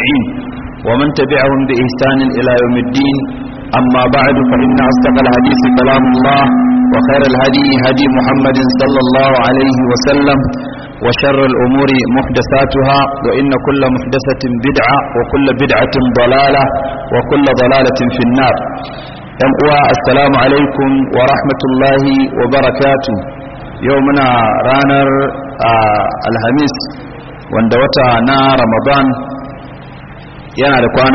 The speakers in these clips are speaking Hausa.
والتابعين ومن تبعهم بإحسان إلى يوم الدين. أما بعد فإن أصدق الحديث كلام الله وخير الهدي هدي محمد صلى الله عليه وسلم وشر الأمور محدثاتها وإن كل محدثة بدعة وكل بدعة ضلالة وكل ضلالة في النار. السلام عليكم ورحمة الله وبركاته. يومنا رانر الخميس واندوتا نا رمضان yana da kwana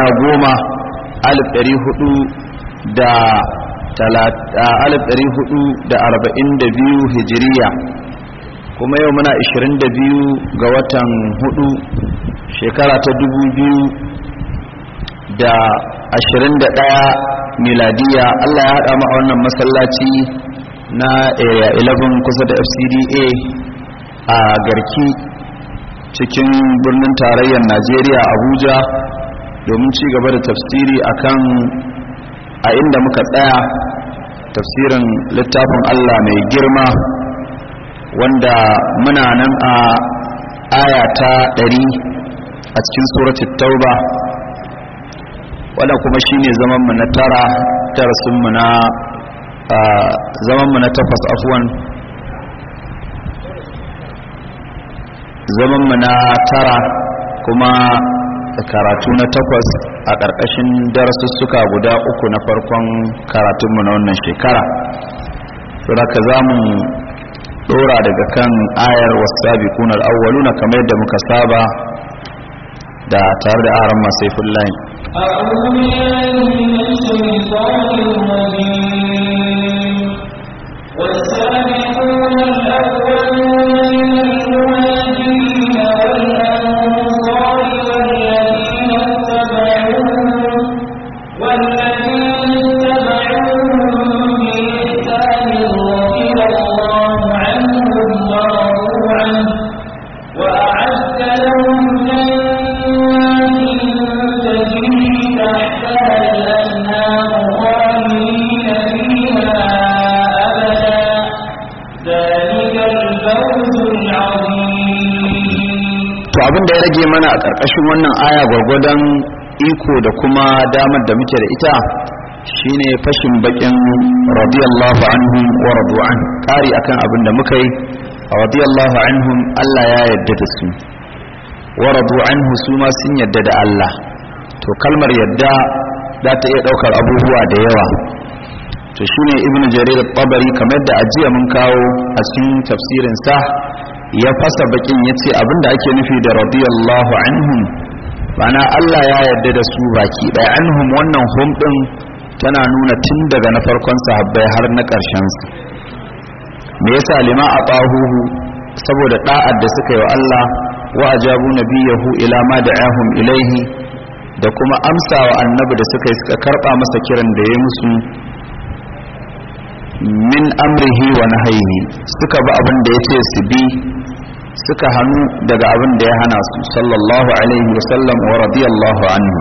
1442 hijiriya, kuma yau muna 22 ga watan 4 shekara ta 2021 miladiya. Allah ya haɗa mu a wannan masallaci na area 11 kusa da FCDA a Garki cikin birnin tarayyar Najeriya Abuja domin ci gaba da tafsiri akan a inda muka tsaya tafsirin littafin Allah mai girma, wanda muna nan a aya ta 100 a cikin suratul tauba. wannan kuma shine zaman mu na tara, darasin mu na zaman mu na takwas, afwan zaman mu na tara kuma karatu na takwas a ƙarƙashin darasussuka guda 3 na farkon karatunmu na wannan shekara. saboda za mu ɗora daga kan ayar wasabiquna al-awwaluna kamar yadda muka saba da tare da aran masaifin layin. abin da ya rage mana a ƙarƙashin wannan aya gwargwadon iko da kuma damar da muke da ita shine fashin bakin radiyallahu anhum wa radu an, ƙari akan abin da muka yi a radiyallahu anhum. Allah ya yarda da su, wa radu anhu su ma sun yarda da Allah. to kalmar yarda za ta iya ɗaukar abubuwa da yawa. to shine ibnu jarir at-tabari kamar da ajiya mun kawo a cikin tafsirin sa ya fasa bakin yace abinda ake nufi da radiyallahu anhum bana Allah ya yarda da su baki ɗaya. Anhum wannan hum din tana nuna tun daga na farkon sahabbai har na ƙarshen su. me yasa lima atahuhu, saboda da'ar da suka yi wa Allah, wa ajabu nabiyahu ila ma da'ahum ilaihi, da kuma amsa wa annabi da suka yi suka karba masa kiran da ya musu min amrihi wa nahyihi, suka bi abin da yace su bi, suka hannu daga abin da ya hana su, sallallahu alaihi wa sallam wa radiyallahu anhu.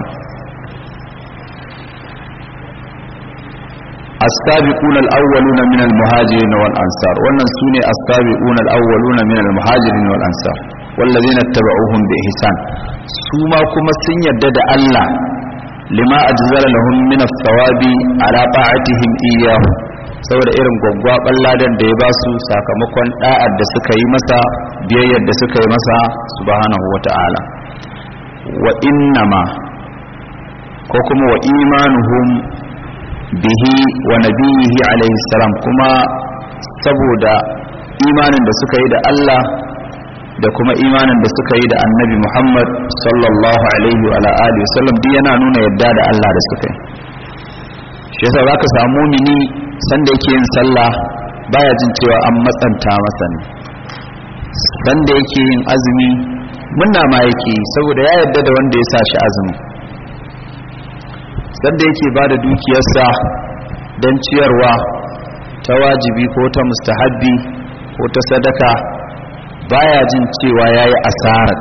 as-sabiquna al-awwaluna min al-muhajirin wal ansar, wannan sune as-sabiquna al-awwaluna min al-muhajirin wal ansar wallazina ittaba'uhum bi ihsan. su ma kuma sun yadda da Allah lima ajzala lahum min ath-thawabi ala ta'atihim iyyahu, saboda irin gwaggwaban ladan da ya ba su sakamakon da'ar da suka yi masa, biyayyar da suka yi masa subhanahu wata'ala. wa innama ko kuma wa imanuhum bihi wa nabiyhi alayhi salam, kuma saboda imanin da suka yi da Allah da kuma imanin da suka yi da annabi Muhammad sallallahu alaihi wa alihi wasallam, duk yana nuna yadda da Allah da suka yi. shi yasa zaka samu mumini sanda yake yin sallah baya jin cewa an matsanta masa ne, sanda yake yin azumi munna ma yake saboda ya yarda da wanda ya sa shi azumi, sanda yake bada dukiyarsa don ciyarwa ta wajibi ko ta mustahabbi ko ta sadaka baya jin cewa yayi asarat,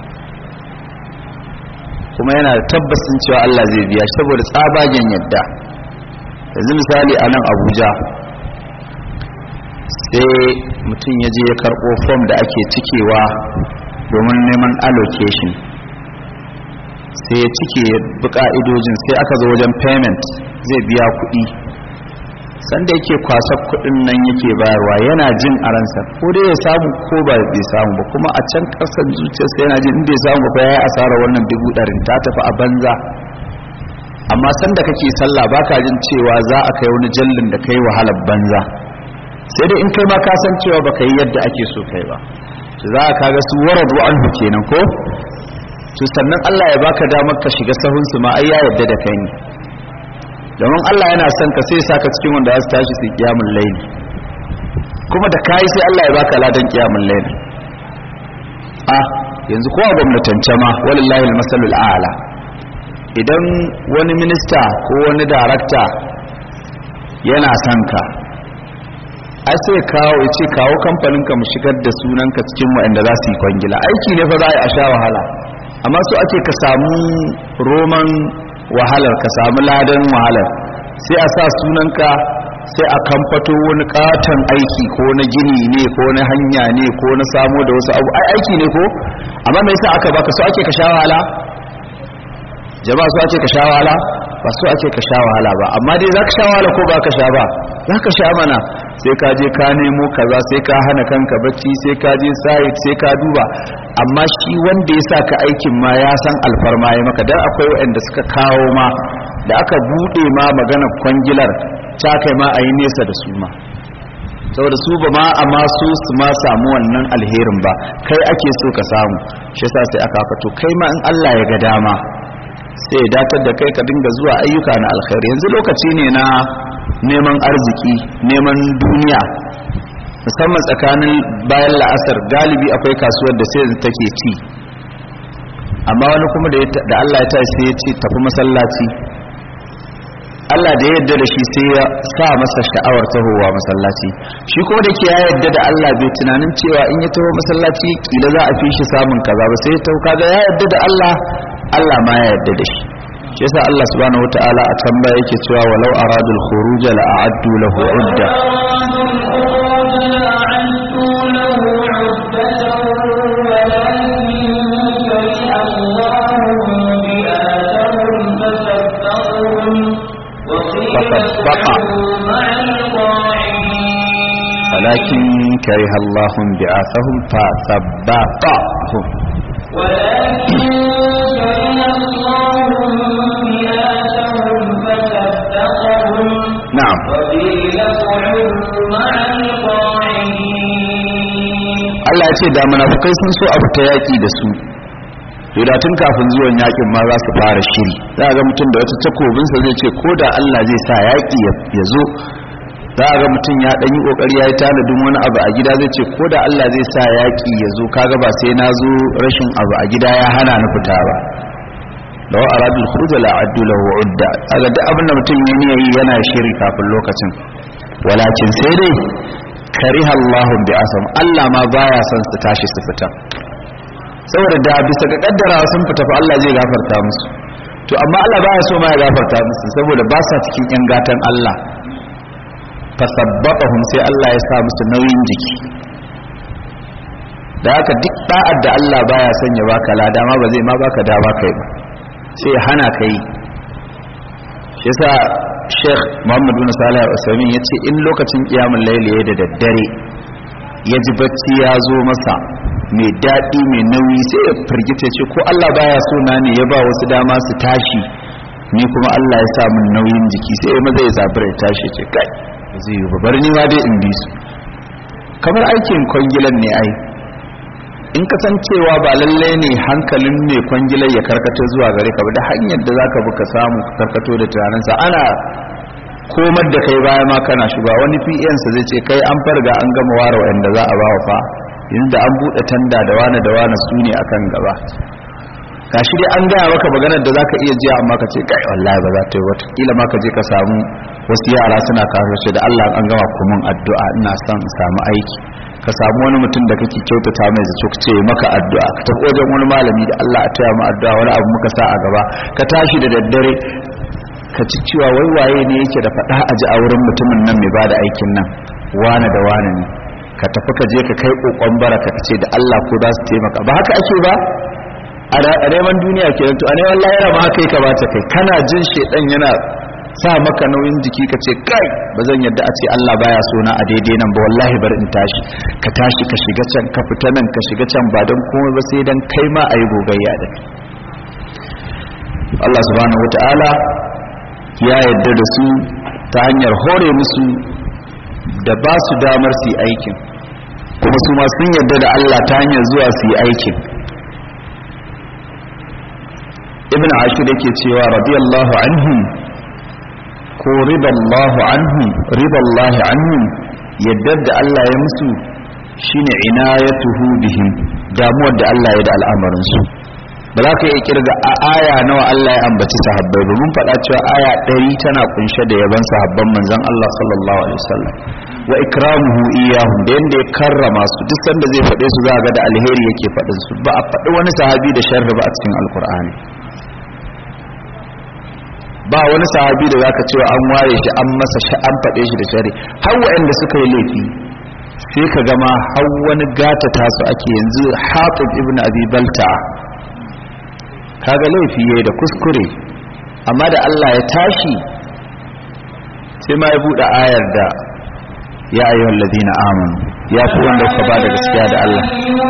kuma yana da tabbacin cewa Allah zai biya shi saboda tsabagen yadda. yanzu misali a nan Abuja sai mutum ya je ya karɓo form da ake cikewa domin neman allocation, sai ya cike ya bi ka'idojin, sai aka zo wajen payment zai biya kuɗi, sanda yake kwasa kuɗin nan yake bayarwa yana jin a ransa ko dai ya samu ko ba bai samu ba, kuma a can ƙasar zuciyarsa yana jin in bai samu ba ya yi asara wannan 100,000 ta tafi a banza. Amma sanda kake sallah baka jin cewa za a kai wani jallin da kai wahalar banza, sai dai in kai ma ka san cewa baka yi yadda ake so kai ba, to za ka ga su waradu anhu kenan ko to sannan Allah ya baka damar ka shiga sahun su ma ai ya yadda da kai ne, domin Allah yana son ka sai saka cikin wanda za su tashi su kiyamul layl, kuma da kai sai Allah ya baka ladan kiyamul layl. Yanzu kowa gwamnatance ma wallahi almasalul a'la, idan wani minista ko wani darakta yana son ka ai sai kawo ya ce kawo kamfanin ka mu shigar da sunanka cikin waɗanda za su yi kwangila, aiki ne fa za a yi a sha wahala, amma so ake ka samu roman wahalar, ka samu ladan wahalar, sai a sa sunanka sai a kamfato wani katon aiki ko na gini ne ko na hanya ne ko na samo da wasu abu, aiki ne ko, amma me yasa aka baka so ake ka sha wahala? Jama'a so ake ka sha wahala? Ba so ake ka sha wahala ba, amma dai za ka sha wahala ko ba ka sha ba? Za ka sha mana, sai ka je ka nemo kaza, sai ka hana kanka bacci, sai ka je site, sai ka duba, amma shi wanda ya sa ka aikin ma ya san alfarma ya maka, dan akwai waɗanda suka kawo ma da aka bude ma magana kwangilar ta kai ma a yi nesa da su ma, saboda su ba ma amma su ma samu wannan alherin ba, kai ake so ka samu, shi yasa sai aka fato kai ma in Allah ya ga dama sai ya datar da kai ka dinga zuwa ayyuka na alkhairi. Yanzu lokaci ne na neman arziki, neman duniya, musamman tsakanin bayan la'asar galibi akwai kasuwar da sai take ci, amma wani kuma da Allah ya tashi sai ya ce tafi masallaci, Allah da ya yarda da shi sai ya sa masa sha'awar tahowa masallaci, shi kuma da ke ya yarda da Allah bai tunanin cewa in ya taho masallaci kila za a fi shi samun kaza ba, sai ya taho kaga ya yarda da Allah, Allah ma ya yarda da shi. Shi yasa Allah subhanahu wataala a tambaya yake cewa walau aradul khuruj la a'addu lahu 'udda, ولكن كره الله بعاثهم فثبطهم نعم Allah ya ce da munafukai sun so abu ta yaki da su, to da tun kafin zuwan yakin ma za su fara shiri, za ga mutum da wata takobinsa zai ce ko da Allah zai sa yaki ya zo, za ga mutum ya ɗanyi ƙoƙari ya yi tanadin wani abu a gida zai ce ko da Allah zai sa yaƙi ya zo, kaga ba sai na zo rashin abu a gida ya hana ni fita ba. law aradul khuruj la addu lahu udda, kaga duk abin da mutum ya yi yana shiri kafin lokacin, walakin sai dai kariha Allahu bi asam, Allah ma baya son su tashi su fita, saboda da bisa ga kaddara sun fita fa Allah zai gafarta musu, to amma Allah baya so ma ya gafarta musu saboda ba sa cikin yan gatan Allah, fasabbatahum sai Allah ya sa musu nauyin jiki. Da haka duk da'ar da Allah baya son ya baka lada ma ba zai ma baka dama kai ba, sai hana kai. Shi yasa Sheikh Muhammad bin Salih Al-Utsaimin yace in lokacin kiyamul layl ya da daddare ya ji bacci ya zo masa mai dadi mai nauyi, sai ya firgita ce ko Allah baya so na ne ya ba wasu dama su tashi, ni kuma Allah ya sa min nauyin jiki, sai ya maza ya zabura ya tashi ce kai zai yi babar ni ma dai in bi su. Kamar aikin kwangilan ne ai, in kasancewa ba lalle ne hankalin mai kwangilar ya karkato zuwa gare ka ba, da hanyar da zaka bi ka samu ka karkato da tunaninsa, ana komar da kai baya ma kana shiga wani PN sa zai ce kai an farga an gama ware wanda za a bawa fa, inda an bude tanda da wani su ne akan gaba, gashi dai an gaya maka maganar da zaka iya jiya amma ka ce kai wallahi ba za ta yi, wata kila ma ka je ka samu wasu yara suna kafirce da Allah an gama kuma addu'a ina son in samu aiki, ka samu wani mutum da kake kyautata mai zato ka ce maka addu'a, ka tafi wajen wani malami da Allah a taya mu addu'a, wani abu muka sa a gaba, ka tashi da daddare ka ci cewa wai waye ne yake da faɗa a ji a wurin mutumin nan mai bada aikin nan, wane da wane ne, ka tafi ka je ka kai kokon baraka ka ce da Allah ko za su taimaka, ba haka ake ba. a neman duniya kenan to a neman lahira ma haka ya kamata kai kana jin shedan yana sa maka nauyin jiki ka ce kai ba zan yadda a ce Allah baya so na a daidai nan ba wallahi bar in tashi ka shiga can ka fita nan ka shiga can ba don komai ba sai dan kai ma ayi gogayya da Allah subhanahu wataala ya yadda da su ta hanyar hore musu da ba su damar su yi aikin kuma su ma sun yadda da Allah ta hanyar zuwa su yi aikin. Ibn Ashur yake cewa radiyallahu anhum ko riballahu anhum yadda da Allah ya musu shine inayatuhu bihim damuwar da Allah ya da al'amarin su. Ba za ka iya kirga a aya nawa Allah ya ambaci sahabbai ba mun faɗa cewa aya 100 tana kunshe da yaban sahabban manzon Allah sallallahu alaihi wasallam wa ikramuhu iyahum da yanda ya karrama su duk sanda zai faɗe su za ga da alheri yake faɗin su ba a faɗi wani sahabi da sharri ba a cikin alkur'ani ba wani sahabi da zaka cewa an ware shi an masa an faɗe shi da sharri har waɗanda suka yi laifi sai ka gama har wani gata tasu ake yanzu Hatib ibn Abi Balta kaga laifi yayi da kuskure amma da Allah ya tashi sai ma ya bude ayar da ya ayyuhal ladina amanu ya ku wanda kuka ba da gaskiya da Allah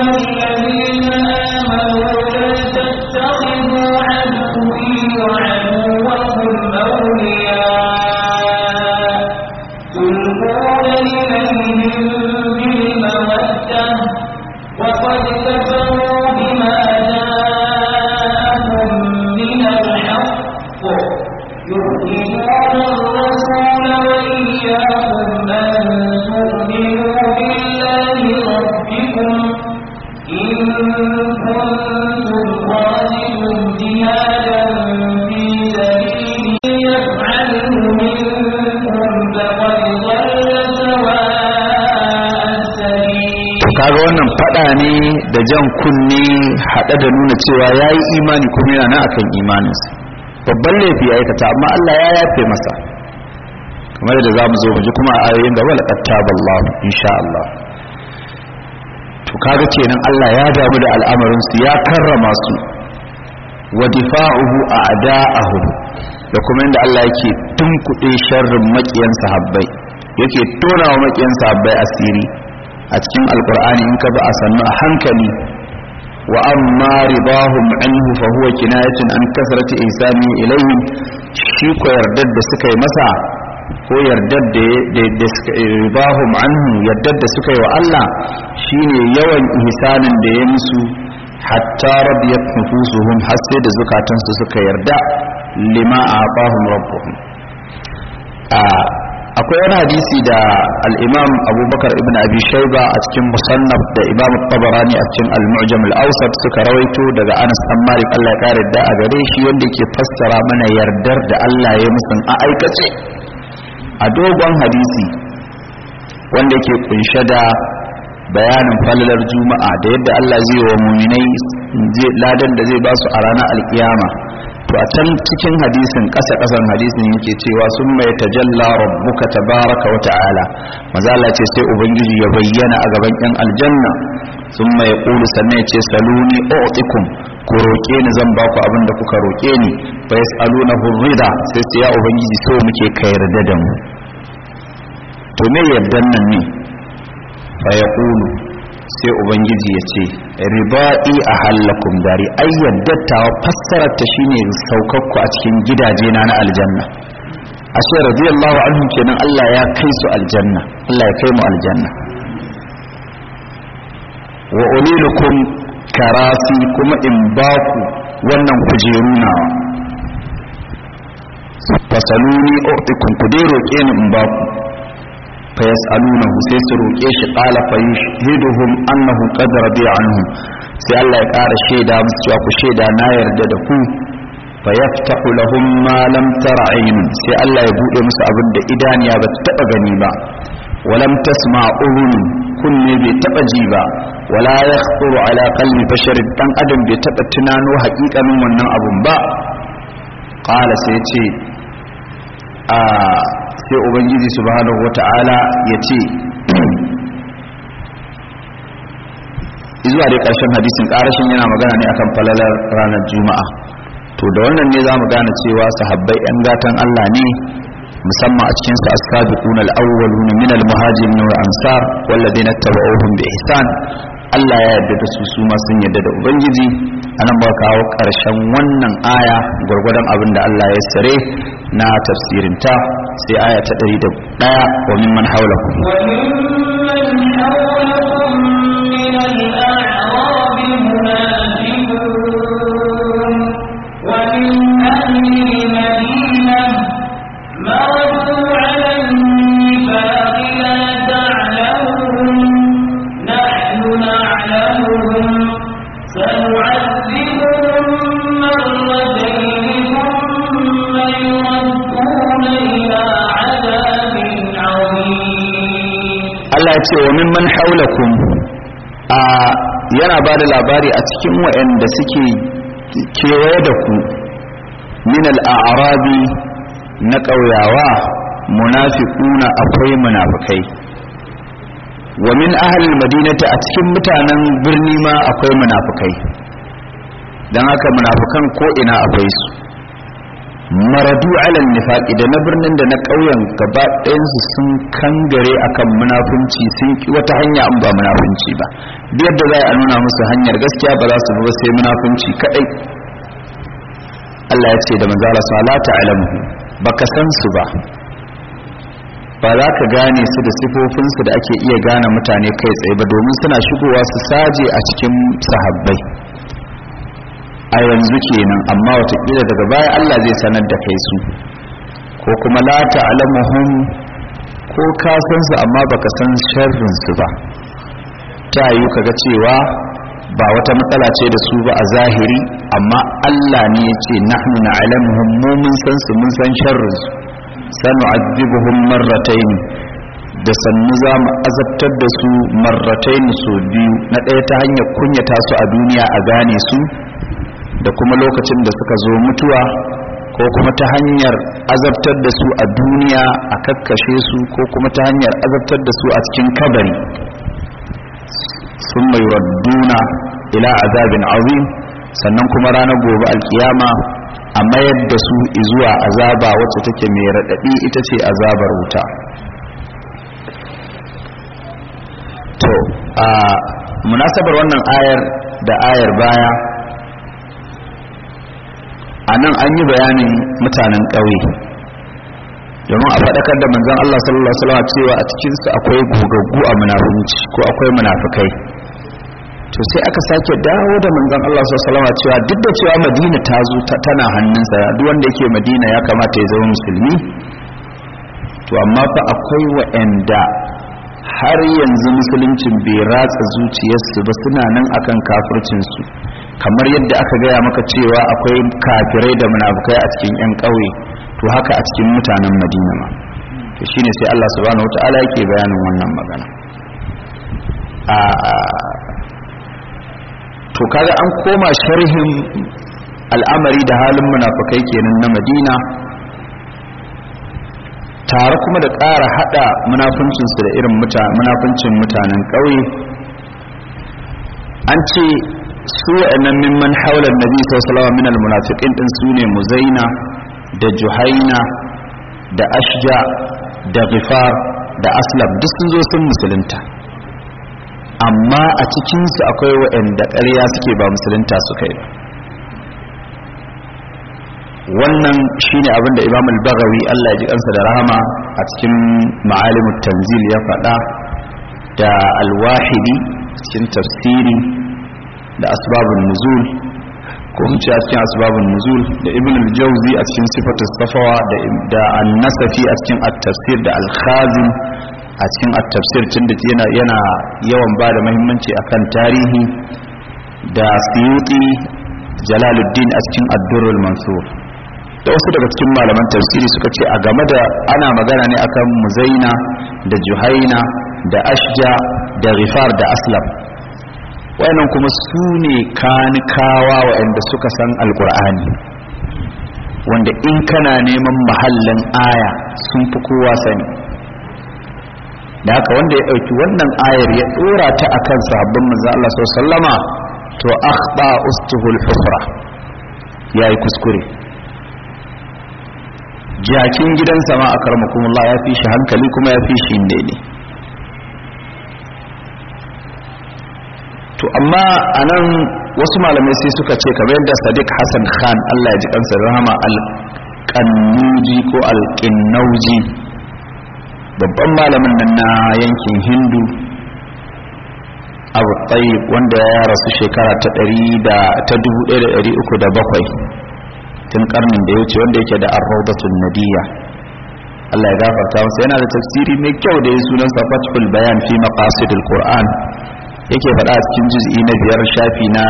kaga wannan fada ne da jan kunne hada da nuna cewa yayi imani kuma yana nan akan imaninsa babban laifi ya aikata amma Allah ya yafe masa kamar da zamu zo mu ji kuma a ayoyin gaba la qattaballahu insha Allah to kaga kenan Allah ya damu da al'amarin su ya karrama su wa difa'uhu a'da'ahu da kuma inda Allah yake tunkuɗe sharrin makiyan sahabbai yake tona wa makiyan sahabbai asiri a cikin alkur'ani in ka ba a sannu a hankali wa amma ridahum anhu fa huwa kinayatun an kasrati ihsani ilayhim shi ko yardar da suka yi masa ko yardar da suka ridahum anhu yardar da suka yi wa Allah shine yawan ihsanin da ya musu hatta radiyat nufusuhum har sai da zukatansu suka yarda lima a'tahum rabbuhum akwai wani hadisi da al-imam abubakar ibn abi shayba a cikin musannaf da imam tabarani a cikin al-mu'jam al-awsat suka rawaito daga anas dan malik Allah ya kare da a gare shi wanda yake fassara mana yardar da Allah ya musu a aikace a dogon hadisi wanda yake kunshe da bayanin falalar juma'a da yadda Allah zai wa mu'minai ladan da zai ba su a ranar alkiyama to a can cikin hadisin ƙasa-ƙasan hadisin yake cewa sun mai tajalla rabbuka tabaraka wa ta'ala mazala ce sai ubangiji ya bayyana a gaban yan aljanna sun mai ƙulu sannan ya ce saluni u'tikum ku roƙe ni zan ba ku abin da kuka roƙe ni fa yas'aluna hurrida sai ce ya ubangiji so muke ka yarda da mu to me yardan nan ne fa yaqulu sai ubangiji ya ce riba'i a hallakun dari ai yaddattawa fassarar ta shine saukakku a cikin gidaje na aljanna ashe radiyallahu anhu kenan Allah ya kai su aljanna Allah ya kai mu aljanna wa ulilukum karasi kuma in baku wannan kujeru nawa fasaluni u'tikum ku dai roke ni in baku fa yas'alunahu sai su roke shi qala fa yushhiduhum annahu qad radiya anhum sai Allah ya ƙara shaida musu cewa ku shaida na yarda da ku fa yaftahu lahum ma lam tara aynun sai Allah ya bude musu abin da idaniya ba ta taba gani ba walam tasma udhun kunne bai taba ji ba wala yakhطuru ala qalbi bashar dan adam bai taba tunano haƙiƙanin wannan abun ba qala sai ce sai ubangiji subhanahu wata'ala ya ce zuwa dai ƙarshen hadisin ƙarashin yana magana ne akan falalar ranar juma'a. To da wannan ne za mu gane cewa sahabbai 'yan gatan Allah ne, musamman a cikin su as-sabiqun al-awwalun min al-muhajirin wal ansar walladhina tabauhum bi ihsan. Allah ya yarda da su, su ma sun yarda da ubangiji. anan ba kawo ƙarshen wannan aya gurgurdan abin da Allah ya sare na tafsirin ta, sai aya ta 101 wa mimman hawlakum min al-a'rab munafiqun wa min ahli al-madinah maradu 'ala an-nifaq la ta'lamuhum nahnu na'lamuhum سنعذبهم مرتين ثم يردون إلى عذاب عظيم. الله يقول وممن حولكم yana ba da labari a cikin waɗanda suke kewaye da ku min al'arabi na ƙauyawa munafiquna akwai munafikai wa min ahlil madinati a cikin mutanen birni ma akwai munafikai, dan haka munafikan ko ina akwai su. maradu alal nifaqi da na birnin da na ƙauyen gaba ɗayan su sun kangare akan munafunci, sun ki wata hanya an ba munafunci ba. duk yadda za a nuna musu hanyar gaskiya ba za su bi ba sai munafunci kadai. Allah ya ce da manzo Allah sallallahu ta'alamu baka san su ba za ka gane su da sifofinsu da ake iya gane mutane kai tsaye ba, domin suna shigowa su saje a cikin sahabbai a yanzu kenan, amma watakila daga baya Allah zai sanar da kai su, ko kuma la ta'lamuhum ko ka san su amma baka san sharrin su ba. ta yi kaga cewa ba wata matsala ce da su ba a zahiri, amma Allah ne ya ce nahnu na'lamuhum, mu mun san su, mun san sharrin su. sanu'adhibuhum marratayn, da sannu za mu azabtar da su marratayn so biyu, na ɗaya ta hanyar kunyata su a duniya a gane su, da kuma lokacin da suka zo mutuwa, ko kuma ta hanyar azabtar da su a duniya a kakkashe su, ko kuma ta hanyar azabtar da su a cikin kabari. summa yuradduna ila azabin azim, sannan kuma ranar gobe alkiyama a mayar da su zuwa azaba wacce take mai raɗaɗi, ita ce azabar wuta. to a munasabar wannan ayar da ayar baya, a nan an yi bayanin mutanen ƙauye domin a faɗakar da manzon Allah sallallahu alaihi wasallam cewa a cikinsu akwai gogaggu a munafunci ko akwai munafikai. to sai aka sake dawo da manzon Allah sallallahu alaihi wasallam cewa duk da cewa Madina ta zo tana hannunsa, duk wanda yake Madina ya kamata ya zama musulmi, to amma fa akwai waɗanda har yanzu musuluncin bai ratsa zuciyarsu ba, suna nan akan kafircinsu, kamar yadda aka gaya maka cewa akwai kafirai da munafikai a cikin 'yan ƙauye, to haka a cikin mutanen Madina ma. to shine sai Allah subhanahu wataala yake bayanin wannan magana. to kaga an koma sharhin al'amari da halin munafikai kenan na Madina, tare kuma da ƙara hada munafuncinsu da irin munafuncin mutanen ƙauye. an ce su wa'annan mimman haular nabi sallallahu alaihi wasallam min al-munafiqin din sune Muzaina da Juhaina da Ashja da Ghifar da Aslam, duk sun zo sun musulunta, amma a cikinsu akwai waɗanda ƙarya suke ba musulunta suka yi. wannan shine abin da Imam al-Baghawi Allah ya ji kansa da rahama a cikin Ma'alimut Tanzil ya faɗa, da al-Wahidi cikin tafsiri, da asbabun nuzul ko mu ce a cikin asbabun nuzul, da Ibn al-Jawzi a cikin Sifatus Safawa, da An-Nasafi a cikin at-Tafsir, da Al-Khazin a cikin at-tafsir, tunda yana yawan ba da muhimmanci akan tarihi, da Suyuti Jalaluddin a cikin Ad-Durrul Mansur, da wasu daga cikin malaman tafsiri suka ce a game da ana magana ne akan Muzaina da Juhaina da Ashja da Ghifar da Aslam. wayannan kuma su ne kanikawa wayanda suka san Alqur'ani, wanda in kana neman mahallin aya sun fi kowa sani. da haka wanda ya ɗauki wannan ayar ya ɗora ta akan sahabban manzo Allah sallallahu alaihi wasallama to akhta ustuhul hufra yayi kuskure. Jakin gidansa ma akramakumullah ya fi shi hankali kuma ya fi shi ne. To amma anan wasu malamai sai suka ce kamar yadda Sadiq Hassan Khan Allah ya ji kansa rahama al-Qannuji ko al-Qinnauji babban malamin nan na yankin Hindu Abu Tayyib wanda ya rasu shekara ta 1307 tun karnin da ya wuce, wanda yake da Ar-Rawdatun Nadiyya Allah ya gafarta masa, yana da tafsiri mai kyau da ya sunan Fathul Bayan fi Maqasidil Qur'an, yake faɗa a cikin juz'i na 5 shafi na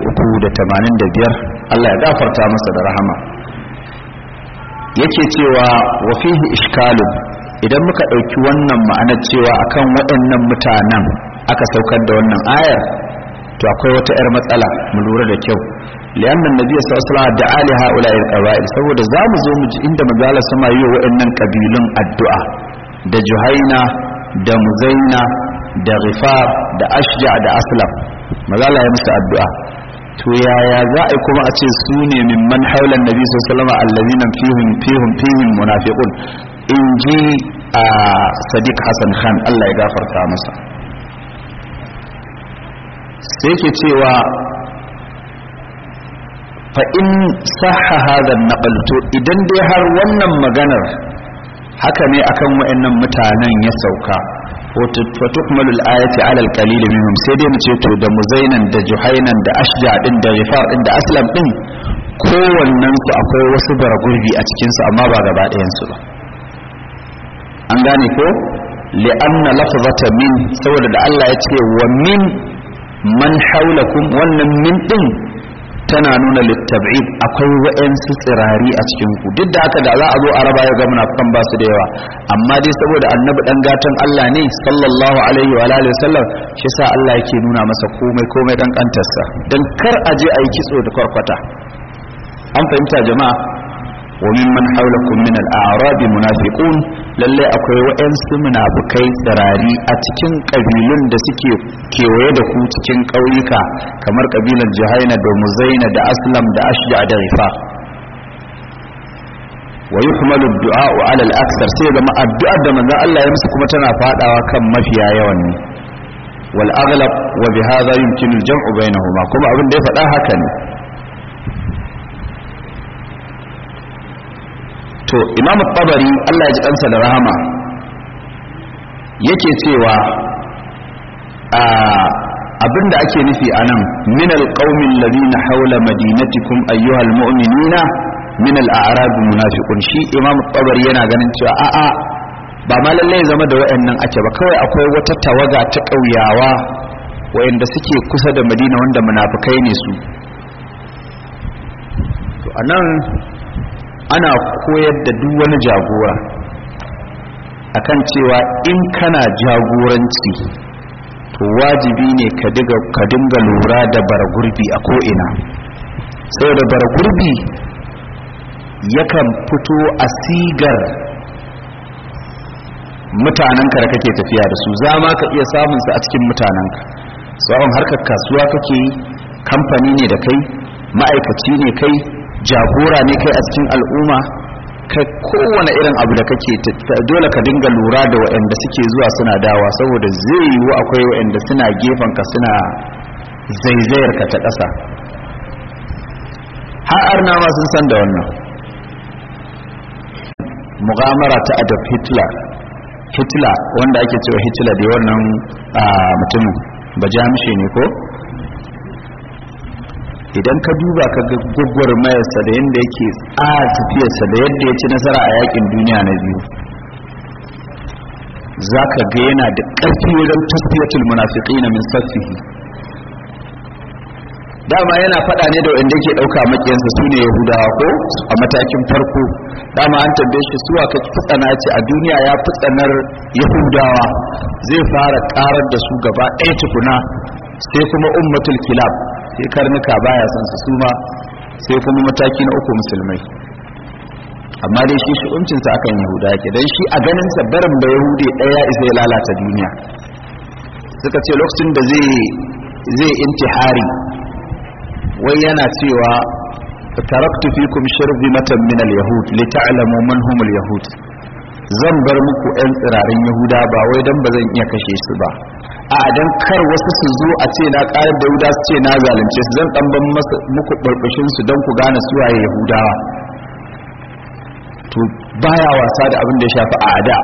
385 Allah ya gafarta masa da rahama. Yake cewa wa fihi ishkalun, idan muka ɗauki wannan ma'anar cewa akan waɗannan mutanen aka saukar da wannan ayar, to akwai wata 'yar matsala mu lura da kyau. lianna annabi sallallahu alaihi wasallam da'a li ha'ula'i al-qaba'il, saboda zamu zo mu ji inda manzo sama yi wa waɗannan kabilun addu'a da Juhaina da Muzaina da Ghifar da Ashja da Aslam, manzo ya musu addu'a. to yaya za a kuma a ce su ne mimman haulan nabi sallallahu alaihi wasallam allazina fihim munafiqun, in ji a Sadiq Hassan Khan Allah ya gafarta masa. sai ke cewa fa in sahha hadha an-naql, to idan dai har wannan maganar haka ne akan wayannan mutanen ya sauka, fa tukmalu al-ayati ala al-qalil minhum, sai dai mu ce to da Muzainan da Juhainan da Ashja din da Ghifar din da Aslam din kowannen su akwai wasu baragurbi a cikin su, amma ba gaba ɗayan su ba. an gane ko li'anna lafzata min, saboda da Allah ya ce wa min man haulakum, wannan min din tana nuna littab'id, akwai wa'ansu tsirari a cikin ku. duk da haka da za a zo a raba ya ga munafikan ba su da yawa, amma dai saboda annabi dan gatan Allah ne sallallahu alaihi wa alihi wasallam, shi yasa Allah yake nuna masa komai dan kantarsa, dan kar a je a yi kitso da kwarkwata. an fahimta jama'a. wa mimman haulakum min al-a'rab munafiqun, lalle akwai wa'ansu munafikai tsirari a cikin kabilun da suke kewaye da ku cikin ƙauyuka, kamar kabilan Juhaina da Muzaina da Aslam da Ashja da Ghifar. wa yuhmalu ad-du'a 'ala al-akthar, sai ga addu'ar da manzon Allah ya musu kuma tana fadawa kan mafiya yawan ne. wal aghlab wa bi hadha yumkinu al-jam'u bainahuma, kuma abin da ya faɗa haka ne. to Imam Tabari Allah ya ji kansa da rahama yake cewa abinda ake nufi anan min alqaumin ladina hawla madinatikum ayyuhal mu'minina min al-a'rab munafiqun, shi Imam Tabari yana ganin cewa a'a ba ma lalle ya zama da wayannan ake ba, kawai akwai wata tawaga ta kauyawa wayanda suke kusa da Madina wanda munafikai ne su. to anan ana koyar da duk wani jagora akan cewa in kana jagoranci to wajibi ne ka dinga lura da baragurbi a ko'ina, saboda baragurbi yakan fito a sigar mutanenka da kake tafiya da su, za ma ka iya samunsa a cikin mutanenka, tsawon harkar kasuwa kake yi, kamfani ne da kai, ma'aikaci ne kai, jagora ne kai a cikin al'umma, kai kowane irin abu da kake dole ka dinga lura da waɗanda suke zuwa suna dawa, saboda zai yiwu akwai waɗanda suna gefanka suna zaizayar ka ta ƙasa. har na ma sun san da wannan mugamara ta Adolf Hitler wanda ake cewa Hitler da wannan mutumin ba jami'shi ne ko, idan ka duba ka ga gwagwarmayarsa da yadda yake tsara tafiyarsa da yadda ya ci nasara a yakin duniya na biyu, za ka ga yana da ƙarfi wajen tasfiyatul munafiqina min safihi. dama yana faɗa ne da wanda yake ɗauka makiyansa su ne Yahudawa ko a matakin farko. dama an tambaye shi suwa ka fitsana, ce a duniya ya fitsanar Yahudawa, zai fara ƙarar da su gaba ɗaya tukuna, sai kuma ummatul kilab, sai karnuka baya son su suma, sai kuma mataki na uku musulmai. amma dai shi shi'umcinsa akan yahuda yake don shi a ganinsa barin ba yahudi ɗaya isa ya lalata duniya. Suka ce lokacin da zai intihari wai yana cewa taraktu fikum shirzimatan min al-yahud li ta'lamu man hum al-yahud, zan bar muku ƴan tsirarin yahuda ba wai dan ba zan iya kashe su ba, a dan kar wasu su zo a ce na ƙarar da yahuda su ce na zalunce su, zan dan ban muku burbushin su dan ku gane su waye yahudawa. To baya wasa da abin da ya shafi a'ada.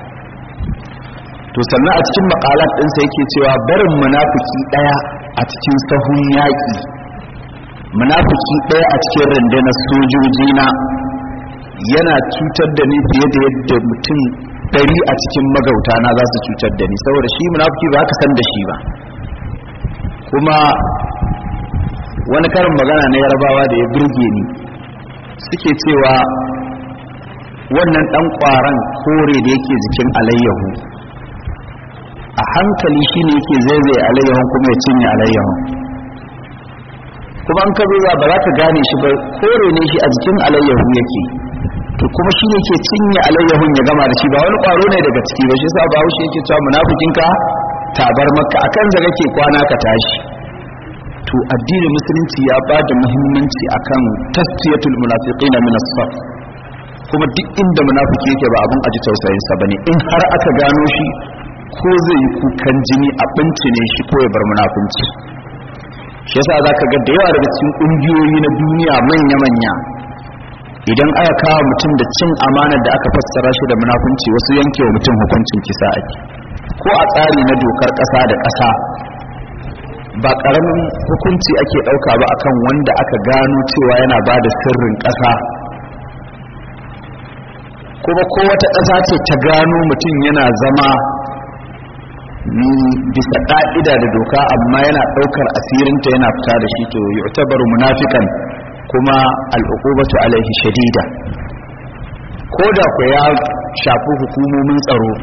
To sannan a cikin maqalat ɗinsa yake cewa barin munafiki ɗaya a cikin sahun yaƙi, munafiki ɗaya a cikin rundunar sojoji na yana cutar da ni fiye da yadda mutum 100 a cikin magauta na za su cutar da ni, saboda shi munafiki ba ka san da shi ba. Kuma wani karin magana na Yarabawa da ya burge ni, suke cewa wannan ɗan ƙwaron kore da yake jikin alayyahu a hankali shi ne yake zaizaye alayyahun kuma ya cinye alayyahun, kuma an ka zuwa ba za ka gane shi ba, kore ne shi a jikin alayyahu yake, to kuma shi ne ke cinye alayyahun ya gama da shi, ba wani ƙwaro ne daga ciki ba. Shi sa ba haushe yake cewa munafikinka tabar maka akan da kake kwana ka tashi. To addinin musulunci ya ba da muhimmanci akan tasfiyatul munafiqina min as-saf, kuma duk inda munafiki yake ba abin aji tausayin sa bane, in har aka gano shi ko zai yi kukan jini a bincine shi ko ya bar munafunci. Shi yasa zaka ga da yawa daga cikin kungiyoyi na duniya manya-manya idan aka kawo mutum da cin amanar da aka fassara shi da munafunci, wasu yanke wa mutum hukuncin kisa ake, ko a tsari na dokar ƙasa da ƙasa ba ƙaramin hukunci ake ɗauka ba akan wanda aka gano cewa yana ba da sirrin ƙasa, kuma ko wata ƙasa ce ta gano mutum yana zama bisa ƙa'ida da doka amma yana ɗaukar asirinta yana fita da shi, to yu'tabaru munafikan, kuma al'uqubatu alaihi shadida. Ko da ku ya shafi hukumomin tsaro,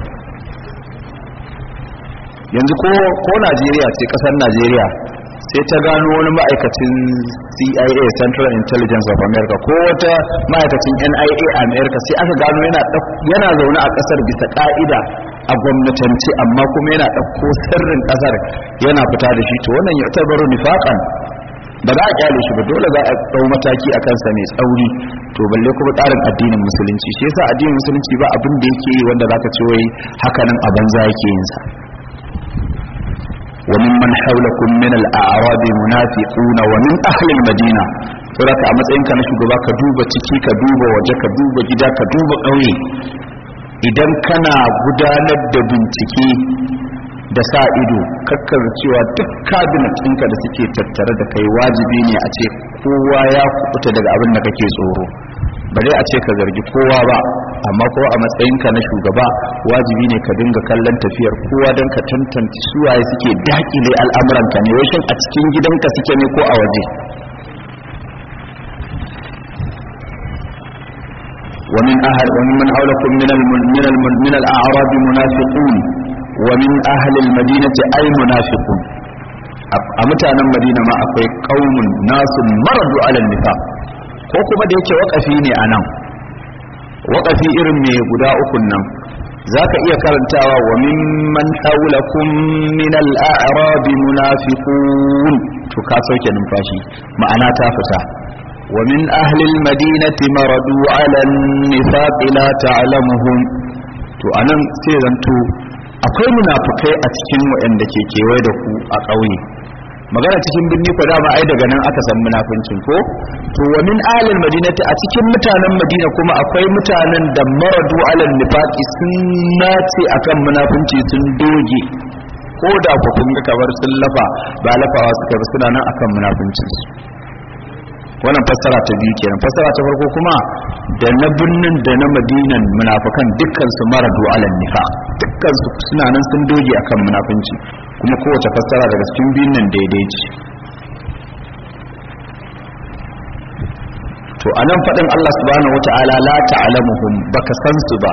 yanzu ko Najeriya ce, ƙasar Najeriya sai ta gano wani ma'aikacin CIA Central Intelligence of America ko wata ma'aikacin NIA America, sai aka gano yana zaune a ƙasar bisa ƙa'ida a gwamnatance, amma kuma yana ɗauko sirrin ƙasar yana fita da shi, to wannan ya tabaru nifaqan, ba za a kyale shi ba, dole za a ɗau mataki a kansa mai tsauri. To balle kuma tsarin addinin musulunci, shi yasa addinin musulunci ba abin da yake yi wanda zaka ce wai hakanan a banza yake yin sa. وممن حولكم من الأعراب منافقون ومن أهل المدينة. saboda a matsayinka na shugaba ka duba ciki, ka duba waje, ka duba gida, ka duba ƙauye. Idan kana gudanar da bincike da sa ido, kakkar cewa duk cabinet ɗinka da suke tattare da kai wajibi ne a ce kowa ya kubuta daga abin da kake tsoro, ba dai a ce ka zargi kowa ba, amma ko a matsayinka na shugaba wajibi ne ka dinga kallon tafiyar kowa don ka tantance suwaye suke dakile al'amuranka ne, washin a cikin gidanka suke ne ko a waje. ومن حولكم من الأعراب منافقون ومن أهل المدينة أي منافقون. أمتانا مدينة ما أقوي قوم ناس مرضوا على النفاق، ko kuma da yake waƙafi ne a nan, waƙafi irin mai guda ukun nan za ka iya karantawa wa mimman haulakum min al-a'rab munafiqun, to ka sauke numfashi, ma'ana ta fita. wa min ahli al-madinati maradu ala an-nifaq la ta'lamuhum, to anan sai zanto akwai munafikai a cikin waɗanda ke kewaye da ku a ƙauye. magana cikin birni ko dama ai daga nan aka san munafincin ko. to wa min ahlil madinati, a cikin mutanen madina kuma akwai mutanen da maradu alal nifaqi, sun nace akan munafinci, sun doge, ko da ku kun ga kamar sun lafa ba lafawa suka ba, suna nan akan munafincin su. wannan fassara ta biyu kenan. fassara ta farko kuma da na birnin da na madinan munafikan dukkan su maradu alal nifaq, dukkan su suna nan sun doge akan munafinci, kuma kowace fassara daga cikin biyun nan daidai ce. to anan fadin Allah subhanahu wata'ala la ta'lamuhum, baka san su ba,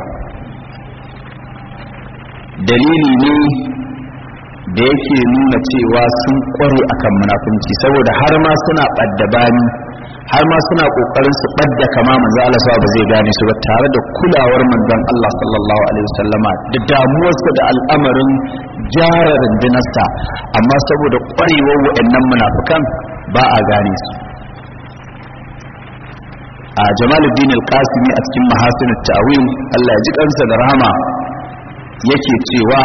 dalili ne da yake nuna cewa sun kware akan munafunci, saboda har ma suna baddabani har ma suna kokarin su badda kama manzo Allah sa ba zai gane su ba, tare da kulawar manzon Allah sallallahu alaihi wasallama da damuwarsa da al'amarin gyara rundunarsa, amma saboda kwarewar waɗannan munafikan ba a gane su. a Jamaluddin al-Qasimi a cikin Mahasin at-Ta'wil, Allah ya ji kansa da rahama, yake cewa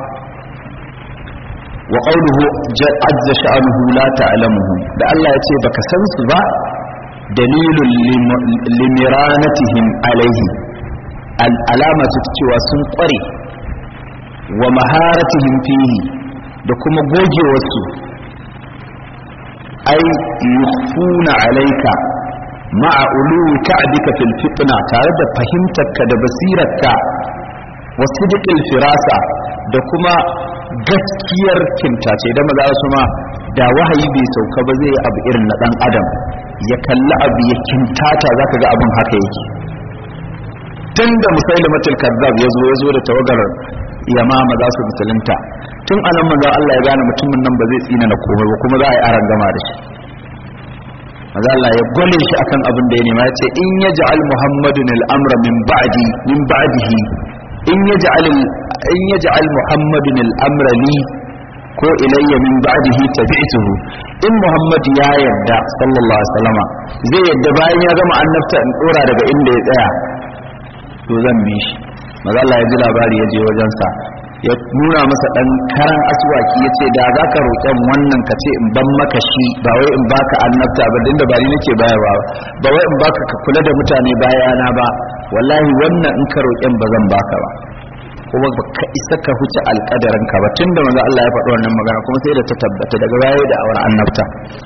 wa qawluhu azza sha'nuhu la ta'lamuhu, da Allah ya ce baka san su ba, dalilun limiranatihim alaihi, al'alama ce cewa sun kware, wa maharatihim fihi, da kuma gogewarsu, ai yukhfuna alaika ma'a uluwi ka'bika fil fitna, tare da fahimtarka da basirarka, wa sidqil firasa, da kuma gaskiyar kintace. da maza su ma da wahayi bai sauka ba zai abu irin na dan adam, ya kalli abu ya kintata, zaka ga abin haka yake. tunda musailimatul kazzab yazo da tawagar yamama za su musulunta, tun anan manzo Allah ya gane mutumin nan ba zai tsina na komai ba, kuma za a yi arangama da shi. manzo Allah ya gole shi akan abin da ya nema, ya ce in yaj'al muhammadun al-amra min ba'dihi in yaj'al muhammadun al-amra li ko ilayya min ba'dihi tabi'tuhu, in muhammad ya yarda sallallahu alaihi wasallama zai yarda bayan ya gama annabta in dora daga inda ya tsaya, to zan bi shi. maza Allah ya ji labari ya je wajensa, ya nuna masa dan karan aswaki, ya ce da za ka roƙen wannan ka ce in ban maka shi, ba wai in baka annabta ba, dinda ba ni nake bayarwa ba wai in baka ka kula da mutane bayana ba, wallahi wannan in ka roƙen ba zan baka ba, kuma ka isa ka huce alƙadarin ka ba. tunda maza Allah ya faɗi wannan magana kuma sai da ta tabbata daga baya da awar annabta.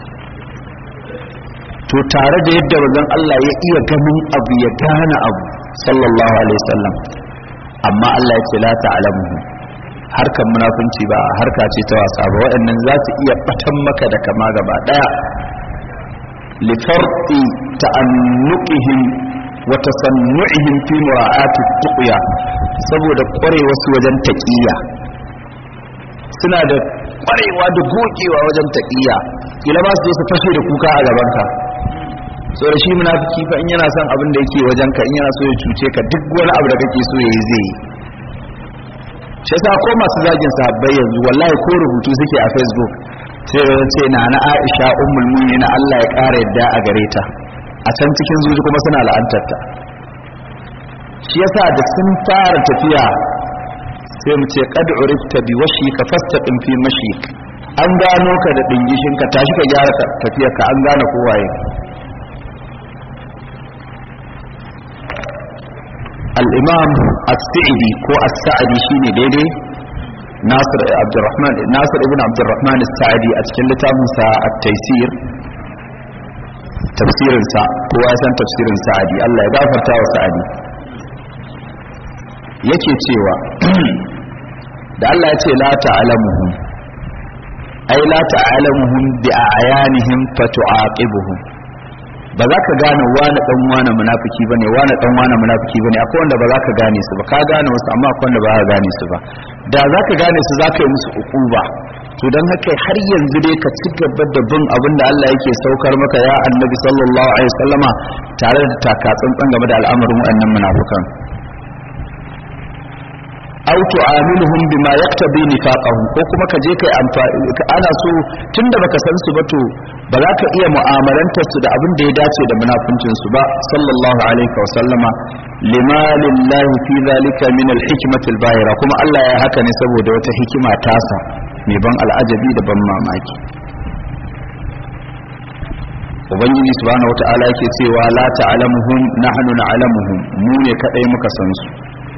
to tare da yadda manzon Allah ya iya ganin abu ya gane abu sallallahu alaihi wasallam, amma Allah ya ce la ta'lamuhu, harkan munafunci ba harka ce ta wasa ba, waɗannan za su iya batan maka da kama gaba daya. li farqi ta'annuqihim wa tasannu'ihim fi mura'ati tuqya, saboda kwarewa su wajen taqiyya, suna da kwarewa da gogewa wajen taqiyya, kila ba su su fashe da kuka a gaban ka. so da shi munafiki fa in yana son abin da yake wajen ka, in yana so ya cuce ka, duk wani abu da kake so yayi zai yi. shi yasa ko masu zagin sahabbai yanzu wallahi ko rubutu suke a Facebook sai da ce na Aisha ummul mu'minin Allah ya ƙara yadda a gare ta, a can cikin zuci kuma suna la'antar ta. shi yasa da sun fara tafiya sai mu ce qad urifta bi washika fastaqim fi mashik, an gano ka da dingishin ka, tashi ka gyara tafiyar ka, an gane kowaye. al-imam as-sa'idi ko as-sa'di shine daidai, Nasir ibn Abdurrahman as-Sa'di a cikin littafin sa at-Taysir, tafsirin sa, kowa ya san tafsirin Sa'di, Allah ya gafarta wa Sa'di, yake cewa da Allah ya ce la ta'lamuhum, ai la ta'lamuhum bi a'yanihim fatu'aqibuhum, ba za ka gane wani dan wani munafiki bane, wani dan wani munafiki bane. akwai wanda ba za ka gane su ba, ka gane wasu amma akwai wanda ba ka gane su ba. da za ka gane su za ka yi musu uquba. to dan haka har yanzu dai ka ci gaba da bin abin da Allah yake saukar maka ya annabi sallallahu alaihi wasallama, tare da takatsantsan game da al'amarin wannan munafikan. aw tu'amiluhum bima yaqtabi nifaqahum, ko kuma ka je kai amfani, ana so tunda baka san su ba to ba za ka iya mu'amalantar su da abin da ya dace da munafincin su ba sallallahu alaihi wa sallama. lima lillahi fi zalika min al-hikmati al-bahira, kuma Allah ya haka ne saboda wata hikima tasa mai ban al'ajabi da ban mamaki. ubangiji subhanahu wata'ala yake cewa la ta'lamuhum nahnu na'lamuhum, mu ne kadai muka san su.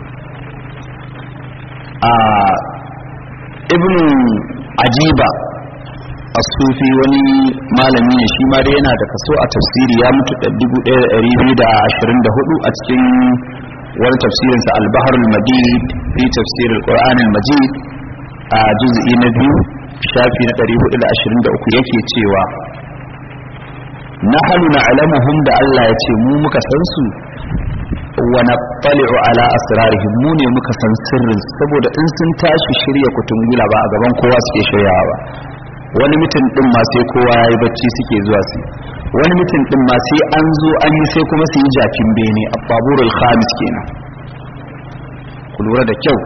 ibn ajiba as-sufi wani malami ne shi ma dai yana da kaso a tafsiri, ya mutu 1224 a cikin wani tafsirinsa al-bahr al-madid fi tafsir al-quran al-majid a juz'i na 2 shafi na 423 yake cewa nahnu na'lamuhum, da Allah ya ce mu muka san su, wa nattali'u ala asrarihim, mu ne muka san sirrin, saboda in sun tashi shirya kutungula ba a gaban kowa suke shiryawa ba, wani mutum din ma sai kowa yayi bacci suke zuwa su. wani mutum din ma sai an zo an yi sai kuma su yi jakin bene a baburul khamis kenan ku lura da kyau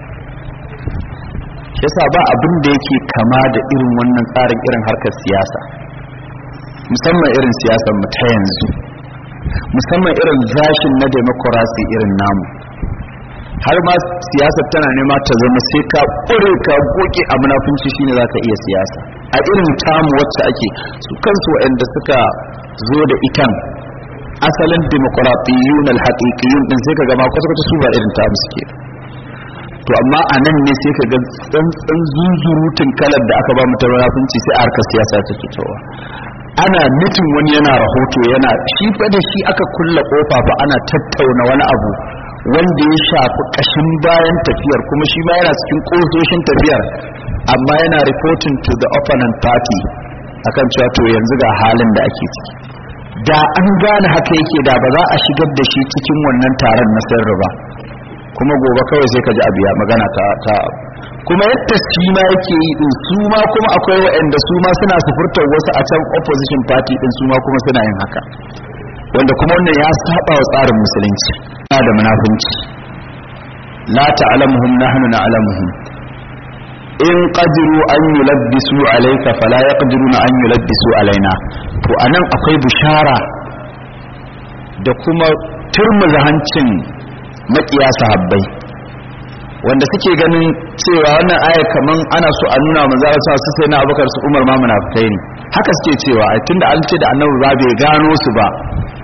yasa ba abin da yake kama da irin wannan tsarin irin harkar siyasa musamman irin siyasar mu ta yanzu musamman irin zashin na democracy irin namu har ma siyasar tana nema ta zama sai ka ƙure ka goge a munafunci shine zaka iya siyasa a irin tamu wacce ake su kansu waɗanda suka zo da itan asalin demokratiyyun alhaqiqiyyun din sai ka ga ma kwata su ba irin tamu suke to amma a nan ne sai ka ga tsantsan zuzurutun kalar da aka ba mu ta munafunci sai a harkar siyasa ta fitowa ana mitin wani yana rahoto yana shi fa da shi aka kulla kofa fa ana tattauna wani abu wanda ya shafi kashin bayan tafiyar kuma shi ma yana cikin kososhin tafiyar amma yana reporting to the opponent party akan cewa to yanzu ga halin da ake ciki da an gane haka yake da ba za a shigar da shi cikin wannan taron na sirri ba kuma gobe kawai sai ka ji abu ya magana ta kuma yadda shi ma yake yi din su ma kuma akwai waɗanda su ma suna sufurtar wasu a can opposition party din su ma kuma suna yin haka wanda kuma wannan ya saba wa tsarin musulunci da munafunci la ta'lamuhum nahnu na'lamuhum in qadiru an yulabbisu alayka fala yaqdiruna an yulabbisu alaina to anan akwai bishara da kuma turmuza hancin makiya sahabbai wanda suke ganin cewa wannan aya kaman ana so a nuna manzo Allah su sai na Abubakar su Umar ma munafikai ne haka suke cewa tunda an ce da Annabi ba bai gano su ba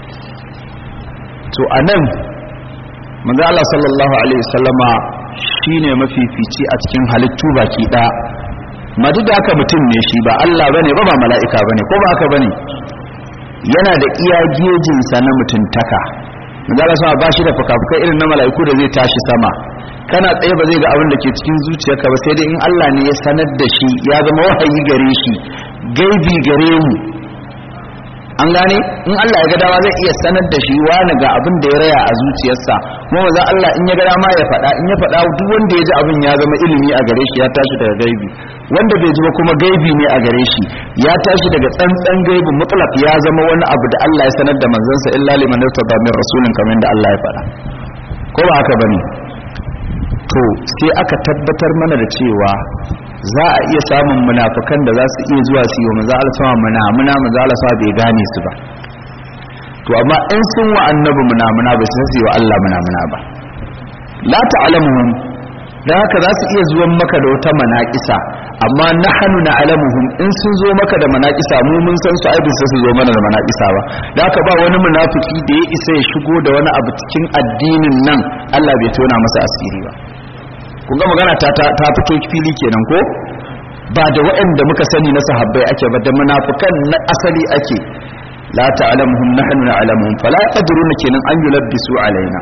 to anan manzo Allah sallallahu alaihi wasallama shine mafifici a cikin halittu baki daya madu da haka mutum ne shi ba Allah bane ba mala'ika bane ko ba haka bane yana da iya gejin sa na mutuntaka manzo Allah sallallahu ba shi da fuka-fukai irin na mala'iku da zai tashi sama kana tsaye ba zai ga abin da ke cikin zuciyarka ba sai dai in Allah ne ya sanar da shi ya zama wahayi gare shi gaibi gare mu an gane in Allah ya ga dama zai iya sanar da shi wani ga abin da ya raya a zuciyarsa kuma manzo Allah in ya ga dama ya faɗa in ya faɗa duk wanda ya ji abin ya zama ilimi a gare shi ya tashi daga gaibi wanda bai ji ba kuma gaibi ne a gare shi ya tashi daga tsantsan gaibin mutlaq ya zama wani abu da Allah ya sanar da manzansa illa liman irtada min rasulin kamar da Allah ya faɗa ko ba haka bane to sai aka tabbatar mana da cewa za a iya samun munafikan da za su iya zuwa su yi wa manzo Allah sama manzo Allah sama bai gane su ba to amma in sun wa annabi munamuna ba su yi wa Allah munamuna ba la ta'lamuhum da haka za su iya zuwan maka da wata manaqisa amma nahnu na'lamuhum in sun zo maka da manaqisa mu mun san su ai bisa su zo mana da manaqisa ba da haka ba wani munafiki da ya isa ya shigo da wani abu cikin addinin nan Allah bai tona masa asiri ba kun ga magana ta fito fili kenan ko ba da waɗanda muka sani na sahabbai ake ba da munafikan na asali ake la ta'lamuhum nahnu na'lamuhum fala yaqdiruna kenan an yulabbisu alaina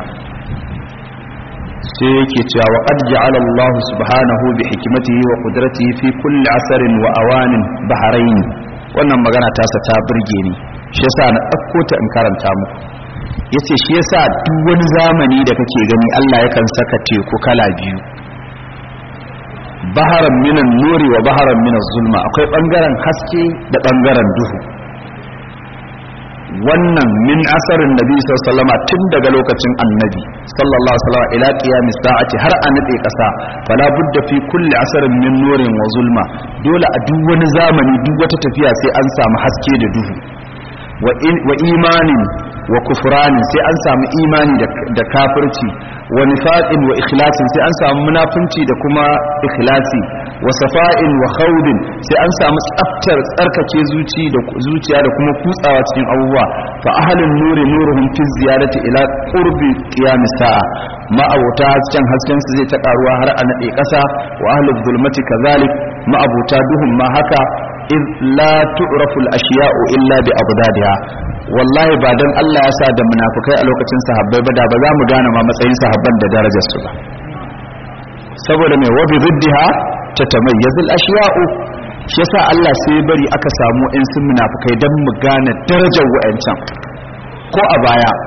sai yake cewa wa qad ja'ala Allah subhanahu bi hikmatihi wa qudratihi fi kulli asrin wa awanin bahrain wannan magana ta sa ta burge ni shi yasa na dauko ta in karanta muku yace shi yasa duk wani zamani da kake gani Allah yakan saka teku kala biyu baharan minan nuri wa baharan minan zulma akwai bangaren haske da bangaren duhu wannan min asarin nabi sallallahu alaihi tun daga lokacin annabi sallallahu alaihi wasallam ila qiyamis sa'ati har a nade kasa fala budda fi kulli asarin min nurin wa zulma dole a duk wani zamani duk wata tafiya sai an samu haske da duhu wa imanin wa kufranin sai an samu imani da kafirci wa nifaqin wa ikhlasin sai an samu munafunci da kuma ikhlasi wa safa'in wa khawdin sai an samu tsaftar tsarkake zuciya da kuma kutsawa cikin abubuwa fa ahlun nuri nuruhum fi ziyarati ila qurbi qiyamis sa'a ma abuta can hasken su zai ta karuwa har a nade kasa wa ahlul zulmati kazalik ma abuta duhum ma haka id la tu'rafu al-ashya'u illa bi abdadiha wallahi ba dan Allah ya sa da munafikai a lokacin sahabbai ba da ba za mu gane ma matsayin sahabban da darajar su ba saboda mai wabi riddiha tatamayyazu al-ashya'u shi yasa Allah sai bari aka samu in sun munafikai dan mu gane darajar wa'ancan ko a baya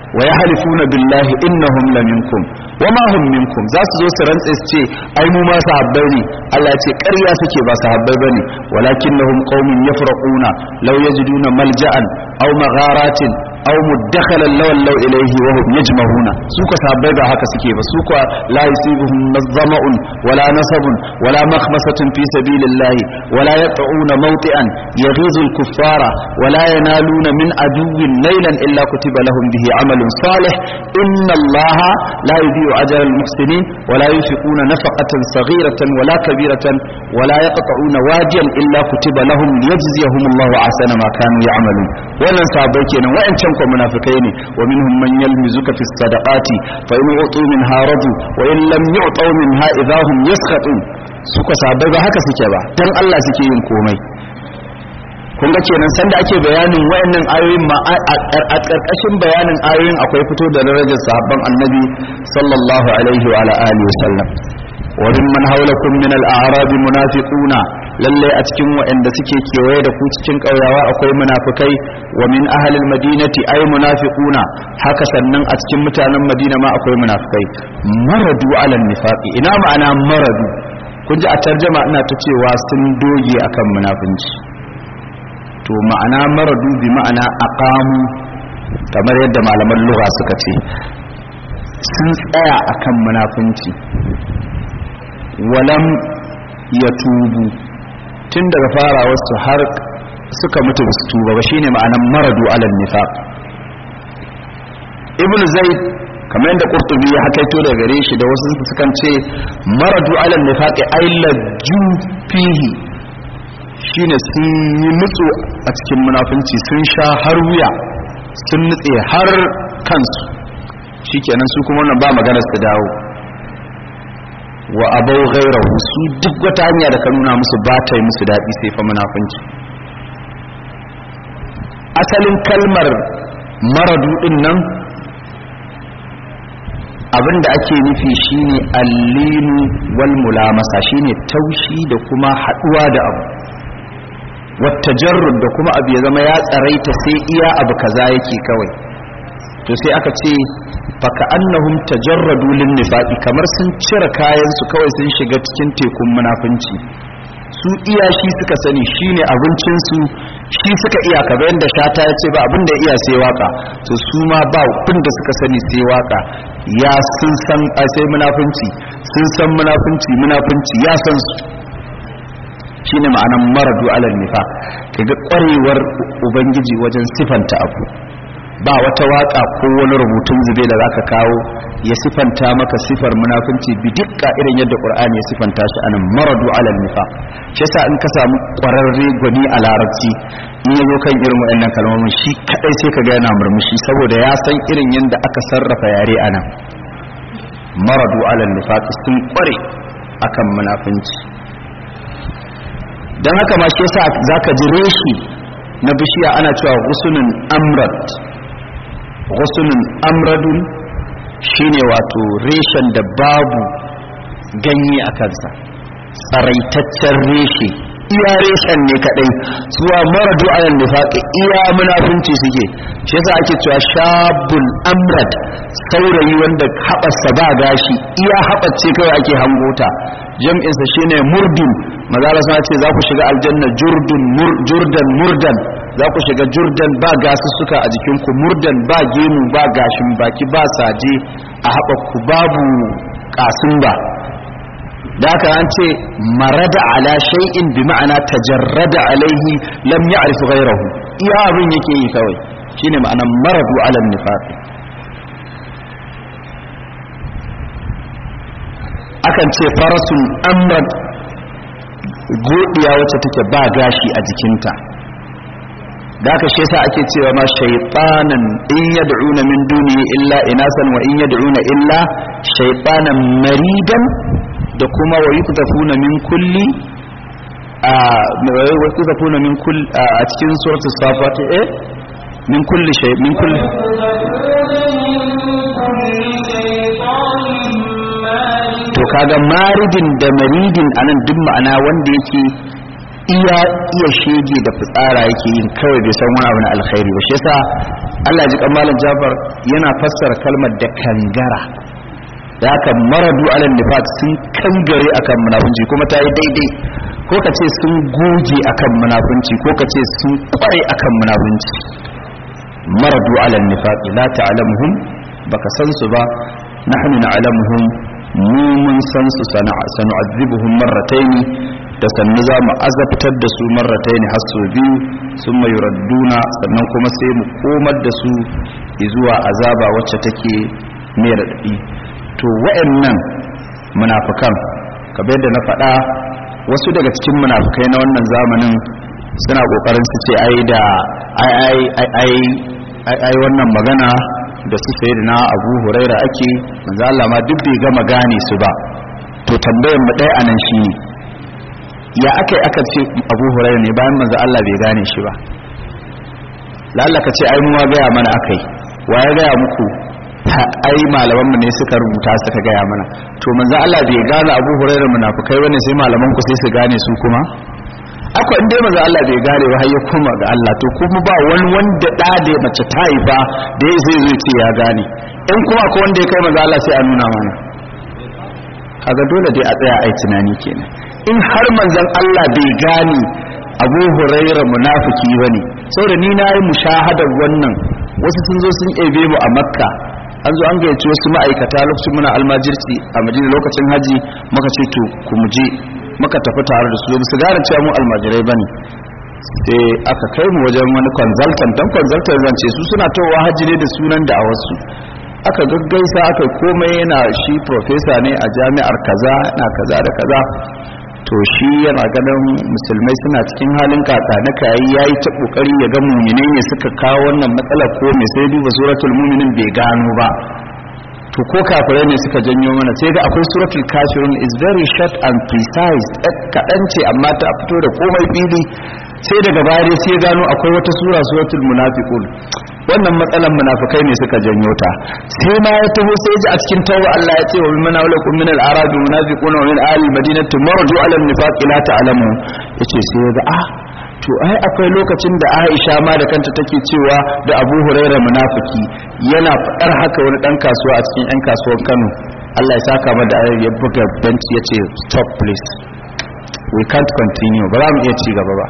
wa yahlifuna billahi innahum laminkum wama hum minkum za su zo su rantse su ce ai mu ma sahabbai ne Allah ya ce ƙarya suke ba sahabbai bane walakinnahum qaumun yafraquna law yajiduna malja'an aw magharatin aw muddakhalan law ilayhi wa hum yajmahuna su ka sahabbai ba haka suke ba su ka la yusibuhum nazama'un wala nasabun wala makhmasatun fi sabilillahi wala yat'una mawti'an yaghizu al-kuffara wala yanaluna min aduwwin laylan illa kutiba lahum bihi 'amalun salih inna allaha la yudhi'u ajra al-muhsinin wala yunfiquna nafaqatan saghiratan wala kabiratan wala yaqta'una wadiyan illa kutiba lahum liyajziyahum allahu ahsana ma kanu ya'malun wannan sahabbai kenan wa'ancan ko munafikai ne wa minhum man yalmizuka fi sadaqati fa in utu minha radu wa in lam yu'tu minha idahum yaskhatun suka sahabbai ba haka suke ba dan Allah suke yin komai kun ga kenan sanda ake bayanin wayannan ayoyin ma a karkashin bayanin ayoyin akwai fito da darajar sahabban annabi sallallahu alaihi wa alihi wasallam wa mimman hawlakum min al-a'rab munafiquna lalle a cikin wayanda suke kewaye da ku cikin kauyawa akwai munafikai wa min ahli al-madinati ay munafiquna haka sannan a cikin mutanen Madina ma akwai munafikai maradu ala nifaqi ina ma'ana maradu kun ji a tarjuma ina ta cewa sun doge akan munafinci to ma'ana maradu bi ma'ana aqamu kamar yadda malaman lugha suka ce sun tsaya akan munafinci walam yatubu tun daga farawar su har suka mutu su tuba ba shine ma'anan maradu alal nifaq ibn zaid kamar yadda qurtubi ya hakaito daga gare shi da wasu sukan ce maradu alal nifaq ay laju fihi shine sun yi nutso a cikin munafunci sun sha har wuya sun nutse har kansu shikenan su kuma wannan ba magana su dawo wa abau ghairahu su duk wata hanya da ka nuna musu ba ta yi musu daɗi sai fa munafunci asalin kalmar maradu din nan abinda ake nufi shine allinu wal mulamasa shine taushi da kuma haduwa da abu wattajarrud da kuma abu ya zama ya tsaraita sai iya abu kaza yake kawai to sai aka ce faka annahum tajarradu lin nifaqi kamar sun cire kayan su kawai sun shiga cikin tekun munafinci su iya shi suka sani shine abincin su shi suka iya kamar yanda shata ya ce ba abin da iya sai waka to su ma ba abin da suka sani sai waka ya sun san sai munafinci sun san munafinci ya san su shine ma'anan maradu alal nifaq kaga kwarewar ubangiji wajen sifanta abu ba wata waka ko wani rubutun zube da zaka kawo ya sifanta maka sifar munafinci bi dukka irin yadda qur'ani ya sifanta shi anan maradu alal nifaq shi yasa in ka samu kwararre gwani a larabci in yazo kan irin wayannan kalmomin shi kadai sai ka ga yana murmushi saboda ya san irin yadda aka sarrafa yare anan maradu alal nifaq sun kware akan munafinci dan haka ma shi yasa zaka ji reshi na bishiya ana cewa ghusunun amrad ghusunun amradun shine wato reshen da babu ganye a kansa tsaraitaccen reshe iya reshen ne kadai zuwa maradu alal nifaqi iya munafunci suke shi yasa ake cewa shabul amrad saurayi wanda haɓarsa ba gashi iya haɓace kawai ake hangota jam'insa shine murdin mazala sa ce za ku shiga aljanna jurdan murdan za ku shiga jurdan ba gasussuka a jikinku murdan ba gemu ba gashin baki ba saje a haɓarku babu ƙasin ba da haka an ce marada ala shay'in bi ma'ana tajarrada alaihi lam ya'rif ghayrahu iya abin yake yi kawai shine ma'anar maradu ala nifaq akan ce farasun amrad godiya wacce take ba gashi a jikinta da haka shi yasa ake cewa ma shaytanan in yad'una min duni illa inasan wa in yad'una illa shaytanan maridan da kuma wa yuqdafuna min kulli wa yuqdafuna min kulli a cikin suratul safat min kulli shay min kulli to kaga maridin da maridin anan duk ma'ana wanda yake iya shege da fitsara yake yin kawai bai san wani abu na alkhairi ba shi yasa Allah ji malam Jafar yana fassara kalmar da kangara da haka maradu alal nifaq sun kangare akan munafunci kuma ta yi daidai ko ka ce sun goge akan munafunci ko ka ce sun kware akan munafunci maradu alal nifaq la ta'lamuhum baka san su ba nahnu na'lamuhum mu mun san su sanu'azibuhum marratayn da sannu za mu azabtar da su marratayn har sau biyu sun mai radduna sannan kuma sai mu komar da su zuwa azaba wacce take mai raɗaɗi to wa'annan munafikan kamar da na faɗa wasu daga cikin munafikai na wannan zamanin suna kokarin su ce ai wannan magana da su sayyidina Abu Huraira ake manzo Allah ma duk bai gama gane su ba to tambayar mu dai anan shine ya aka ce Abu Huraira ne bayan manzo Allah bai gane shi ba lalla ka ce ai mu ga ya mana akai wa ya ga muku ai malaman mu ne suka rubuta suka ga ya mana to manzo Allah bai gane Abu Huraira munafikai bane sai malaman ku sai su gane su kuma akwai inda manzo Allah bai gane ba har ya koma ga Allah to kuma ba wani wanda da mace ta haifa da zai zo ce ya gane in kuma akwai wanda ya kai manzo Allah sai a nuna mana kaga dole dai a tsaya ai tunani kenan in har manzon Allah bai gane Abu Huraira munafiki bane saboda ni na yi mushahadar wannan wasu sun zo sun ebe mu a Makka an zo an gayyaci wasu ma'aikata lokacin muna almajirci a Madina lokacin haji muka ce to ku mu je muka tafi tare da su su gane cewa mu almajirai bane sai aka kai mu wajen wani consultant dan consultant zance su suna towa haji ne da sunan da a wasu aka gaggaisa aka komai yana shi professor ne a jami'ar kaza na kaza da kaza to shi yana ganin musulmai suna cikin halin kaka na kai yayi ta kokari ya ga mu'minai ne suka kawo wannan matsalar ko me sai duba suratul mu'minin bai gano ba to ko kafirai ne suka janyo mana sai ga akwai suratul kafirun is very short and precise kadan ce amma ta fito da komai fili sai daga baya dai sai gano akwai wata suratul munafiqun wannan matsalan munafikai ne suka janyo ta sai ma ya taho sai ji a cikin tawba Allah ya ce wa minna walakum min al-arab munafiquna wa min ahli al-madinati marju ala an-nifaq la ta'lamu yace sai ga to ai akwai lokacin da Aisha ma da kanta take cewa da Abu Hurairah munafiki yana fadar haka wani dan kasuwa a cikin yan kasuwar Kano Allah ya saka mata da ayar ya buga benci yace stop please we can't continue ba za mu iya ci gaba ba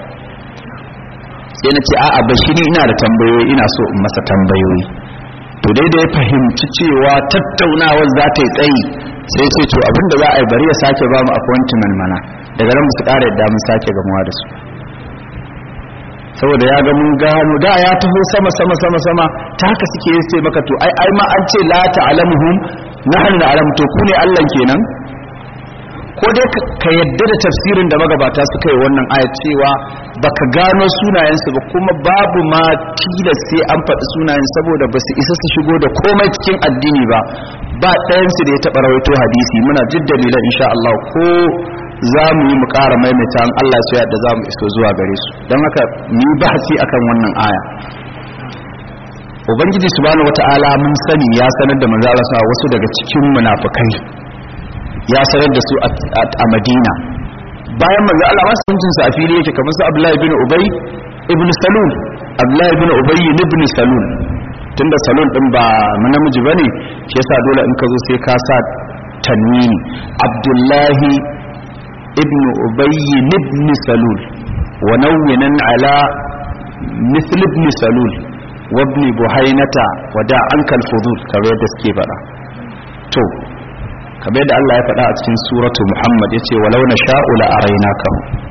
sai na ce a'a bashiri ina da tambayoyi ina so in masa tambayoyi to dai da ya fahimci cewa tattaunawar za ta yi tsayi sai ce to abinda za a yi bari ya sake ba mu appointment mana daga nan su ƙara yadda mun sake gamuwa da su saboda ya ga mun gano da ya taho sama ta haka suke yi sai maka to ai ma an ce la ta'lamuhum nahnu na'lamu to ku ne Allah kenan ko dai ka yadda da tafsirin da magabata suka yi wannan ayat cewa baka gano sunayensu ba kuma babu ma tilas sai an faɗi sunayen saboda ba su isa su shigo da komai cikin addini ba ɗayansu da ya taɓa rawaito hadisi muna jin dalilan insha Allah ko za mu yi mu ƙara maimaita an Allah su yadda za mu iso zuwa gare su don haka ni bahasi akan wannan aya ubangiji subhanahu wata'ala mun sani ya sanar da manzo Allah wasu daga cikin munafikai ya sanar da su a Madina bayan manzo Allah masu hukuncin sa a fili yake kamar su Abdullahi ibn Ubay ibn Salul Abdullahi ibn Ubay ibn Salul tunda Salul din ba namiji bane shi yasa dole in ka zo sai ka sa tanwini Abdullahi ibn Ubay ibn Salul wa nawwinan ala mithl ibn Salul wa ibn Buhainata wa da ankal fudul kamar yadda suke faɗa to kamar yadda Allah ya faɗa a cikin suratu Muhammad yace walau na sha'u la araynaka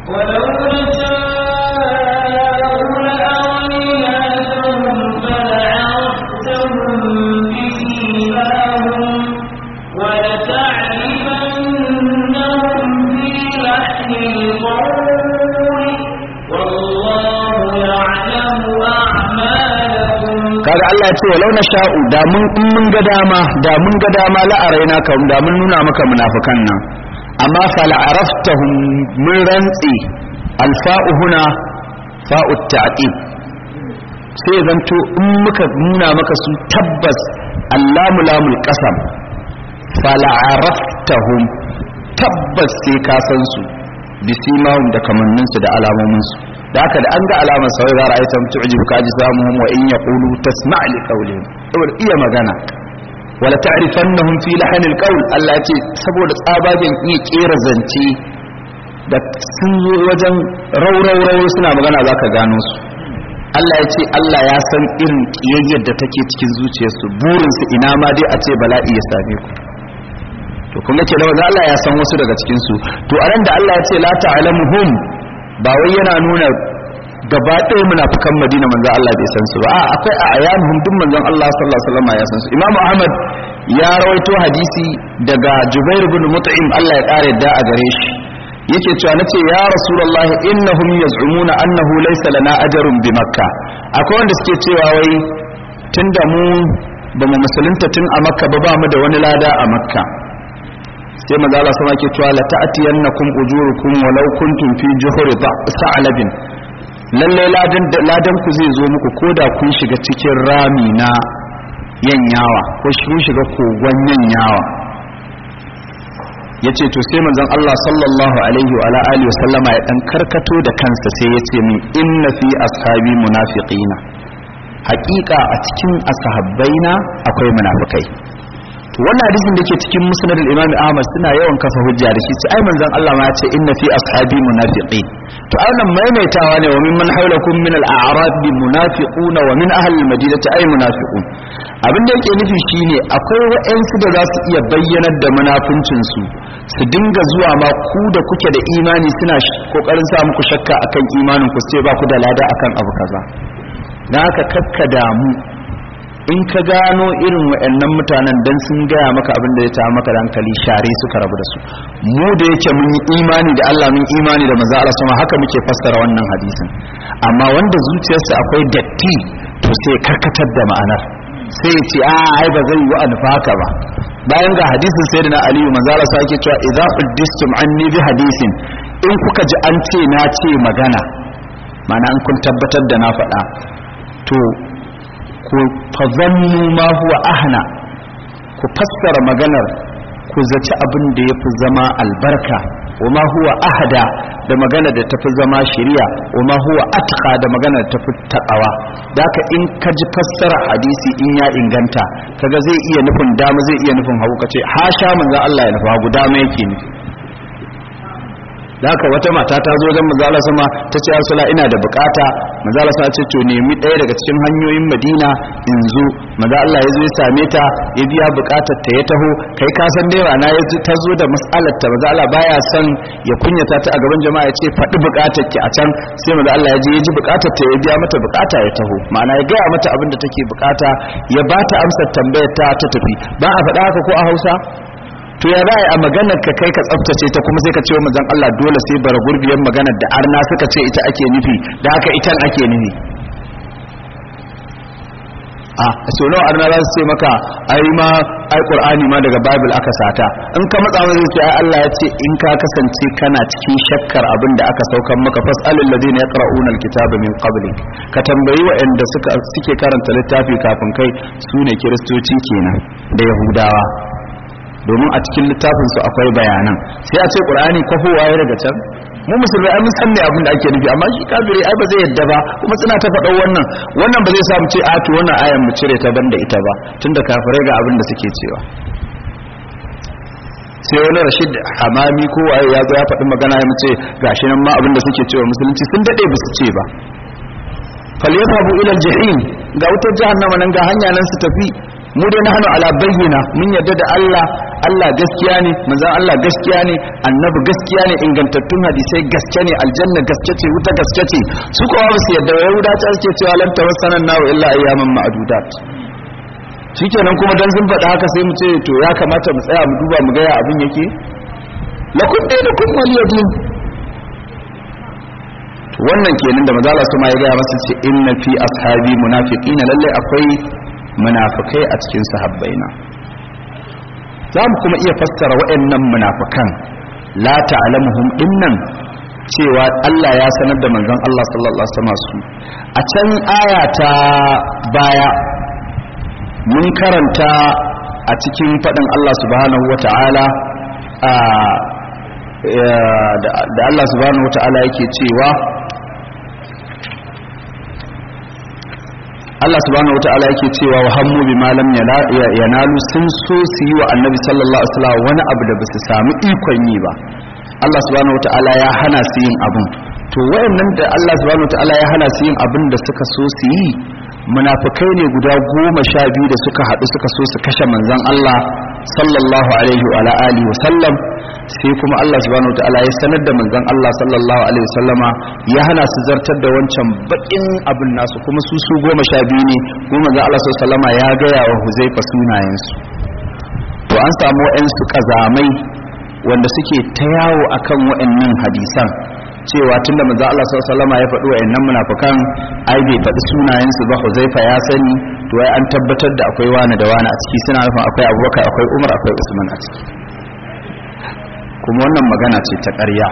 kaga Allah ya ce walau na sha'u da mun ga dama la araynaka da mun nuna maka munafikan nan amma fa la araftahum mun rantsi alfa'u huna fa'u ta'qib sai zanto in muka nuna maka su tabbas allamu lamul qasam fa la araftahum tabbas sai ka san su bisimahum da kamannin su da alamomin su da haka da an ga alamar sai za ra'ayta tu'jibuka ajsamuhum wa in yaqulu tasma' li qawlihim saboda iya magana wala ta'rifannahum fi lahanil qawl Allah ce saboda tsabagen iya kera zance da sun zo wajen raurau suna magana zaka gano su Allah ya ce Allah ya san irin kiyayyar da take cikin zuciyarsu burinsu ina ma dai a ce bala'i ya same ku to kun ga kenan Allah ya san wasu daga cikin su to anan da Allah ya ce la ta'lamuhum ba wai yana nuna gaba ɗaya munafikan Madina manzo Allah bai san su ba a akwai a ayanuhum duk manzon Allah sallallahu alaihi wasallam ya san su Imam Ahmad ya rawaito hadisi daga Jubair ibn Mut'im Allah ya kare da a gare shi yake cewa nace ya Rasulullah innahum yaz'umuna annahu laysa lana ajrun bi Makkah akwai wanda suke cewa wai tunda mu ba mu musulunta tun a Makka ba mu da wani lada a Makka sai manzo Allah sama ke cewa la ta'tiyannakum ujurukum walau kuntum fi juhuri sa'labin lalle ladan ku zai zo muku koda kun shiga cikin rami na yanyawa ko kun shiga kogon yanyawa yace to sai manzon Allah sallallahu alaihi wa alihi wasallama ya dan karkato da kansa sai yace min inna fi ashabi munafiqina haqiqa a cikin ashabbaina akwai munafikai to wannan hadisin da ke cikin musnad al-imam Ahmad suna yawan kafa hujja da shi sai ai manzon Allah ma ya ce inna fi ashabi munafiqin to wannan maimaitawa ne wa mimman hawlakum min al-a'rab munafiquna wa min ahli al-madinati ay munafiqun abin da yake nufi shine akwai wa'ansu da za su iya bayyanar da munafincin su su dinga zuwa ma ku da kuke da imani suna kokarin sa muku shakka akan imanin ku sai ba ku da lada akan abu kaza dan haka kakka damu in ka gano irin waɗannan mutanen dan sun gaya maka abin da ya ta maka da hankali share suka rabu da su mu da yake mun yi imani da Allah mun imani da manzo Allah sama haka muke fassara wannan hadisin amma wanda zuciyarsa akwai datti to sai karkatar da ma'anar sai ya ce ai ba zai yi anfa haka ba bayan ga hadisin sayyidina Ali manzo Allah sa yake cewa idza uddistum anni bi hadisin in kuka ji an ce na ce magana ma'ana an kun tabbatar da na faɗa to ku fazannu ma huwa ahna ku fassara maganar ku zaci abin da yafi zama albarka wa ma huwa ahda da magana da tafi zama shari'a wa ma huwa atqa da magana da tafi taqawa daka in ka ji fassara hadisi in ya inganta kaga zai iya nufin dama zai iya nufin hagu kace hasha manzo Allah ya nufa guda mai yake nufi haka wata mata ta zo wajen manzo Allah sama ta ce Rasulullah ina da bukata manzo Allah sa ce to nemi ɗaya daga cikin hanyoyin Madina in zo manzo Allah ya zo ya same ta ya biya bukatar ta ya taho kai ka san dai rana ya ta zo da mas'alar ta manzo Allah baya son ya kunyata ta a gaban jama'a ya ce faɗi bukatar ki a can sai manzo Allah ya je ya ji bukatar ta ya biya mata bukata ya taho ma'ana ya gaya mata abin da take bukata ya ba ta amsar tambayar ta tafi ba a faɗa haka ko a Hausa to ya za a maganar ka kai ka tsaftace ta kuma sai ka ce wa manzon Allah dole sai bara gurbiyar maganar da arna suka ce ita ake nufi da haka itan ake nufi so nawa arna za su ce maka ai qur'ani ma daga bible aka sata in ka matsa mai sai Allah ya ce in ka kasance kana cikin shakkar abin da aka saukar maka fasalul ladina yaqra'una alkitaba min qablik ka tambayi waɗanda suke karanta littafi kafin kai sune kiristoci kenan da yahudawa domin a cikin littafin su akwai bayanan sai a ce qur'ani kwafowa ya daga can mu musulmai ai mun san me abin da ake nufi amma shi kafiri ai ba zai yadda ba kuma suna ta faɗa wannan ba zai sa mu ce a to wannan ayan mu cire ta banda ita ba tunda kafirai ga abin da suke cewa sai wani Rashid Hamami ko waye ya zo ya faɗi magana ya ce gashi nan ma abin da suke cewa musulunci sun dade ba su ce ba falyadhabu ila al-jahim ga wutar jahannama nan ga hanya nan su tafi mu dai nahnu ala bayyina mun yadda da Allah gaskiya ne manzon Allah gaskiya ne annabi gaskiya ne ingantattun hadisai gaskiya ne aljanna gaskiya ce wuta gaskiya ce su kowa ba su yadda yahuda ta ce cewa lan tawassanan nawa illa ayyaman ma'dudat shikenan kuma dan sun faɗa haka sai mu ce to ya kamata mu tsaya mu duba mu ga ya abin yake lakum dinukum waliyadin wannan kenan da manzo Allah ya ga masa ce inna fi ashabi munafiqina lalle akwai munafikai a cikin sahabbaina za mu kuma iya fassara waɗannan munafikan la ta'lamuhum dinnan cewa Allah ya sanar da manzon Allah sallallahu alaihi wasallam su a can aya ta baya mun karanta a cikin fadin Allah subhanahu wata'ala da Allah subhanahu wata'ala yake cewa Allah subhanahu wataala yake cewa wa hammu bima lam yanalu sun so su yi wa annabi sallallahu alaihi wasallam wani abu da basu samu ikon yi ba Allah subhanahu wataala ya hana su yin abun to wayannan da Allah subhanahu wataala ya hana su yin abun da suka so su yi munafikai ne guda 12 da suka haɗu suka so su kashe manzon Allah sallallahu alaihi wa alihi wasallam sai kuma Allah subhanahu wataala ya sanar da manzon Allah sallallahu alaihi wasallama ya hana su zartar da wancan bakin abin nasu kuma su 12 ne kuma manzon Allah sallallahu alaihi wasallama ya gaya wa Huzaifa sunayen su to an samu wayansu kazamai wanda suke ta yawo akan wayannan hadisan cewa tunda manzo Allah sallallahu alaihi wasallam ya faɗi wayannan munafikan ai bai faɗi sunayen su ba Huzaifa ya sani to ai an tabbatar da akwai wani da wani a ciki suna nufin akwai Abubakar akwai Umar akwai Usman a ciki kuma wannan magana ce ta ƙarya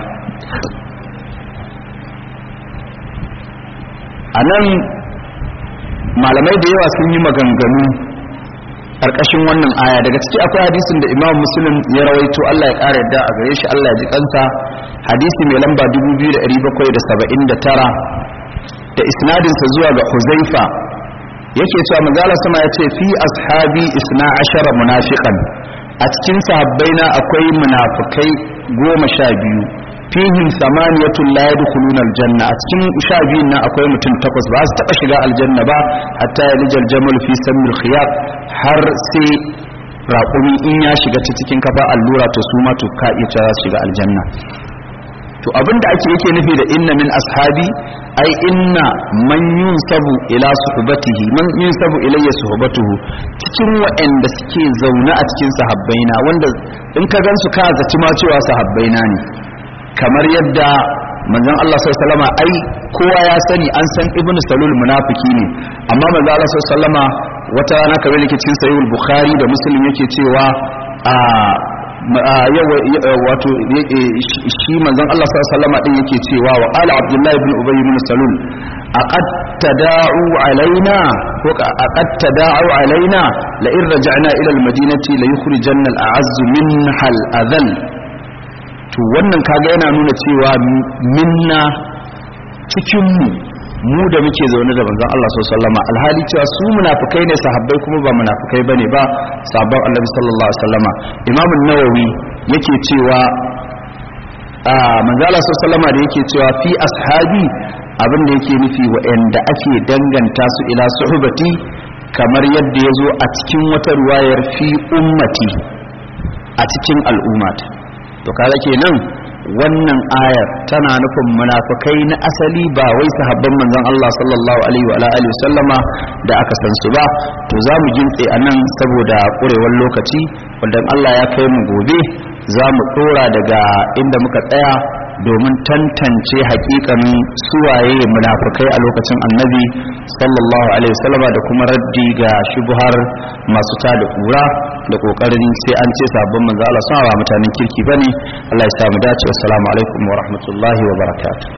anan malamai da yawa sun yi maganganu karkashin wannan aya daga ciki akwai hadisin da Imam Muslim ya rawaito Allah ya kare yadda a gare shi Allah ya ji kansa hadisi mai lamba 2779 da isnadin sa zuwa ga Huzaifa yake cewa manzala sama ya ce fi ashabi 12 munafiqan a cikin sahabbaina akwai munafikai 12 fihim samaniyatun la yadkhuluna aljanna a cikin 12 nan akwai mutum 8 ba su taba shiga aljanna ba hatta yalijal jamal fi samil khiyar har sai raƙumi in ya shiga ta cikin kafa allura to su ma to ka iya ta shiga aljanna to abinda yake nufi da inna min ashabi ai inna man yunsabu ila suhbatihi man yunsabu ilayya suhbatuhu cikin waɗanda suke zaune a cikin sahabbaina wanda in ka gansu ka zaci ma cewa sahabbaina ne kamar yadda manzon Allah sallallahu alaihi wasallam ai kowa ya sani an san ibnu salul munafiki ne amma manzon Allah sallallahu alaihi wasallam wata rana kamar yake cikin sahih bukhari da muslim yake cewa wato shi manzon Allah sallallahu alaihi wasallam din yake cewa wa qala abdullahi ibn ubay ibn salul aqad tada'u alaina ko aqad tada'u alaina la in raja'na ila al-madinati la yukhrijanna al-a'azz minha al-adhall to wannan kaga yana nuna cewa minna cikin mu da muke zaune da manzon Allah sallallahu alaihi wasallam alhali cewa su munafikai ne sahabbai kuma ba munafikai bane ba sahabban Annabi sallallahu alaihi wasallam Imam an-Nawawi yake cewa manzon Allah sallallahu alaihi wasallam da yake cewa fi ashabi abin da yake nufi wa'anda ake danganta su ila suhbati kamar yadda yazo a cikin wata ruwayar fi ummati a cikin al'ummata to kaga kenan wannan ayar tana nufin munafikai na asali ba wai sahabban manzon Allah sallallahu alaihi wa alihi wasallama da aka san su ba to zamu gintse anan saboda kurewar lokaci wanda Allah ya kai mu gobe zamu dora daga inda muka tsaya domin tantance hakikanin suwaye munafikai a lokacin annabi sallallahu alaihi wasallama da kuma raddi ga shubuhar masu tada kura da kokarin sai an ce sabon manzo Allah sallallahu alaihi mutanen kirki bane Allah ya samu dace assalamu alaikum wa rahmatullahi wa barakatuh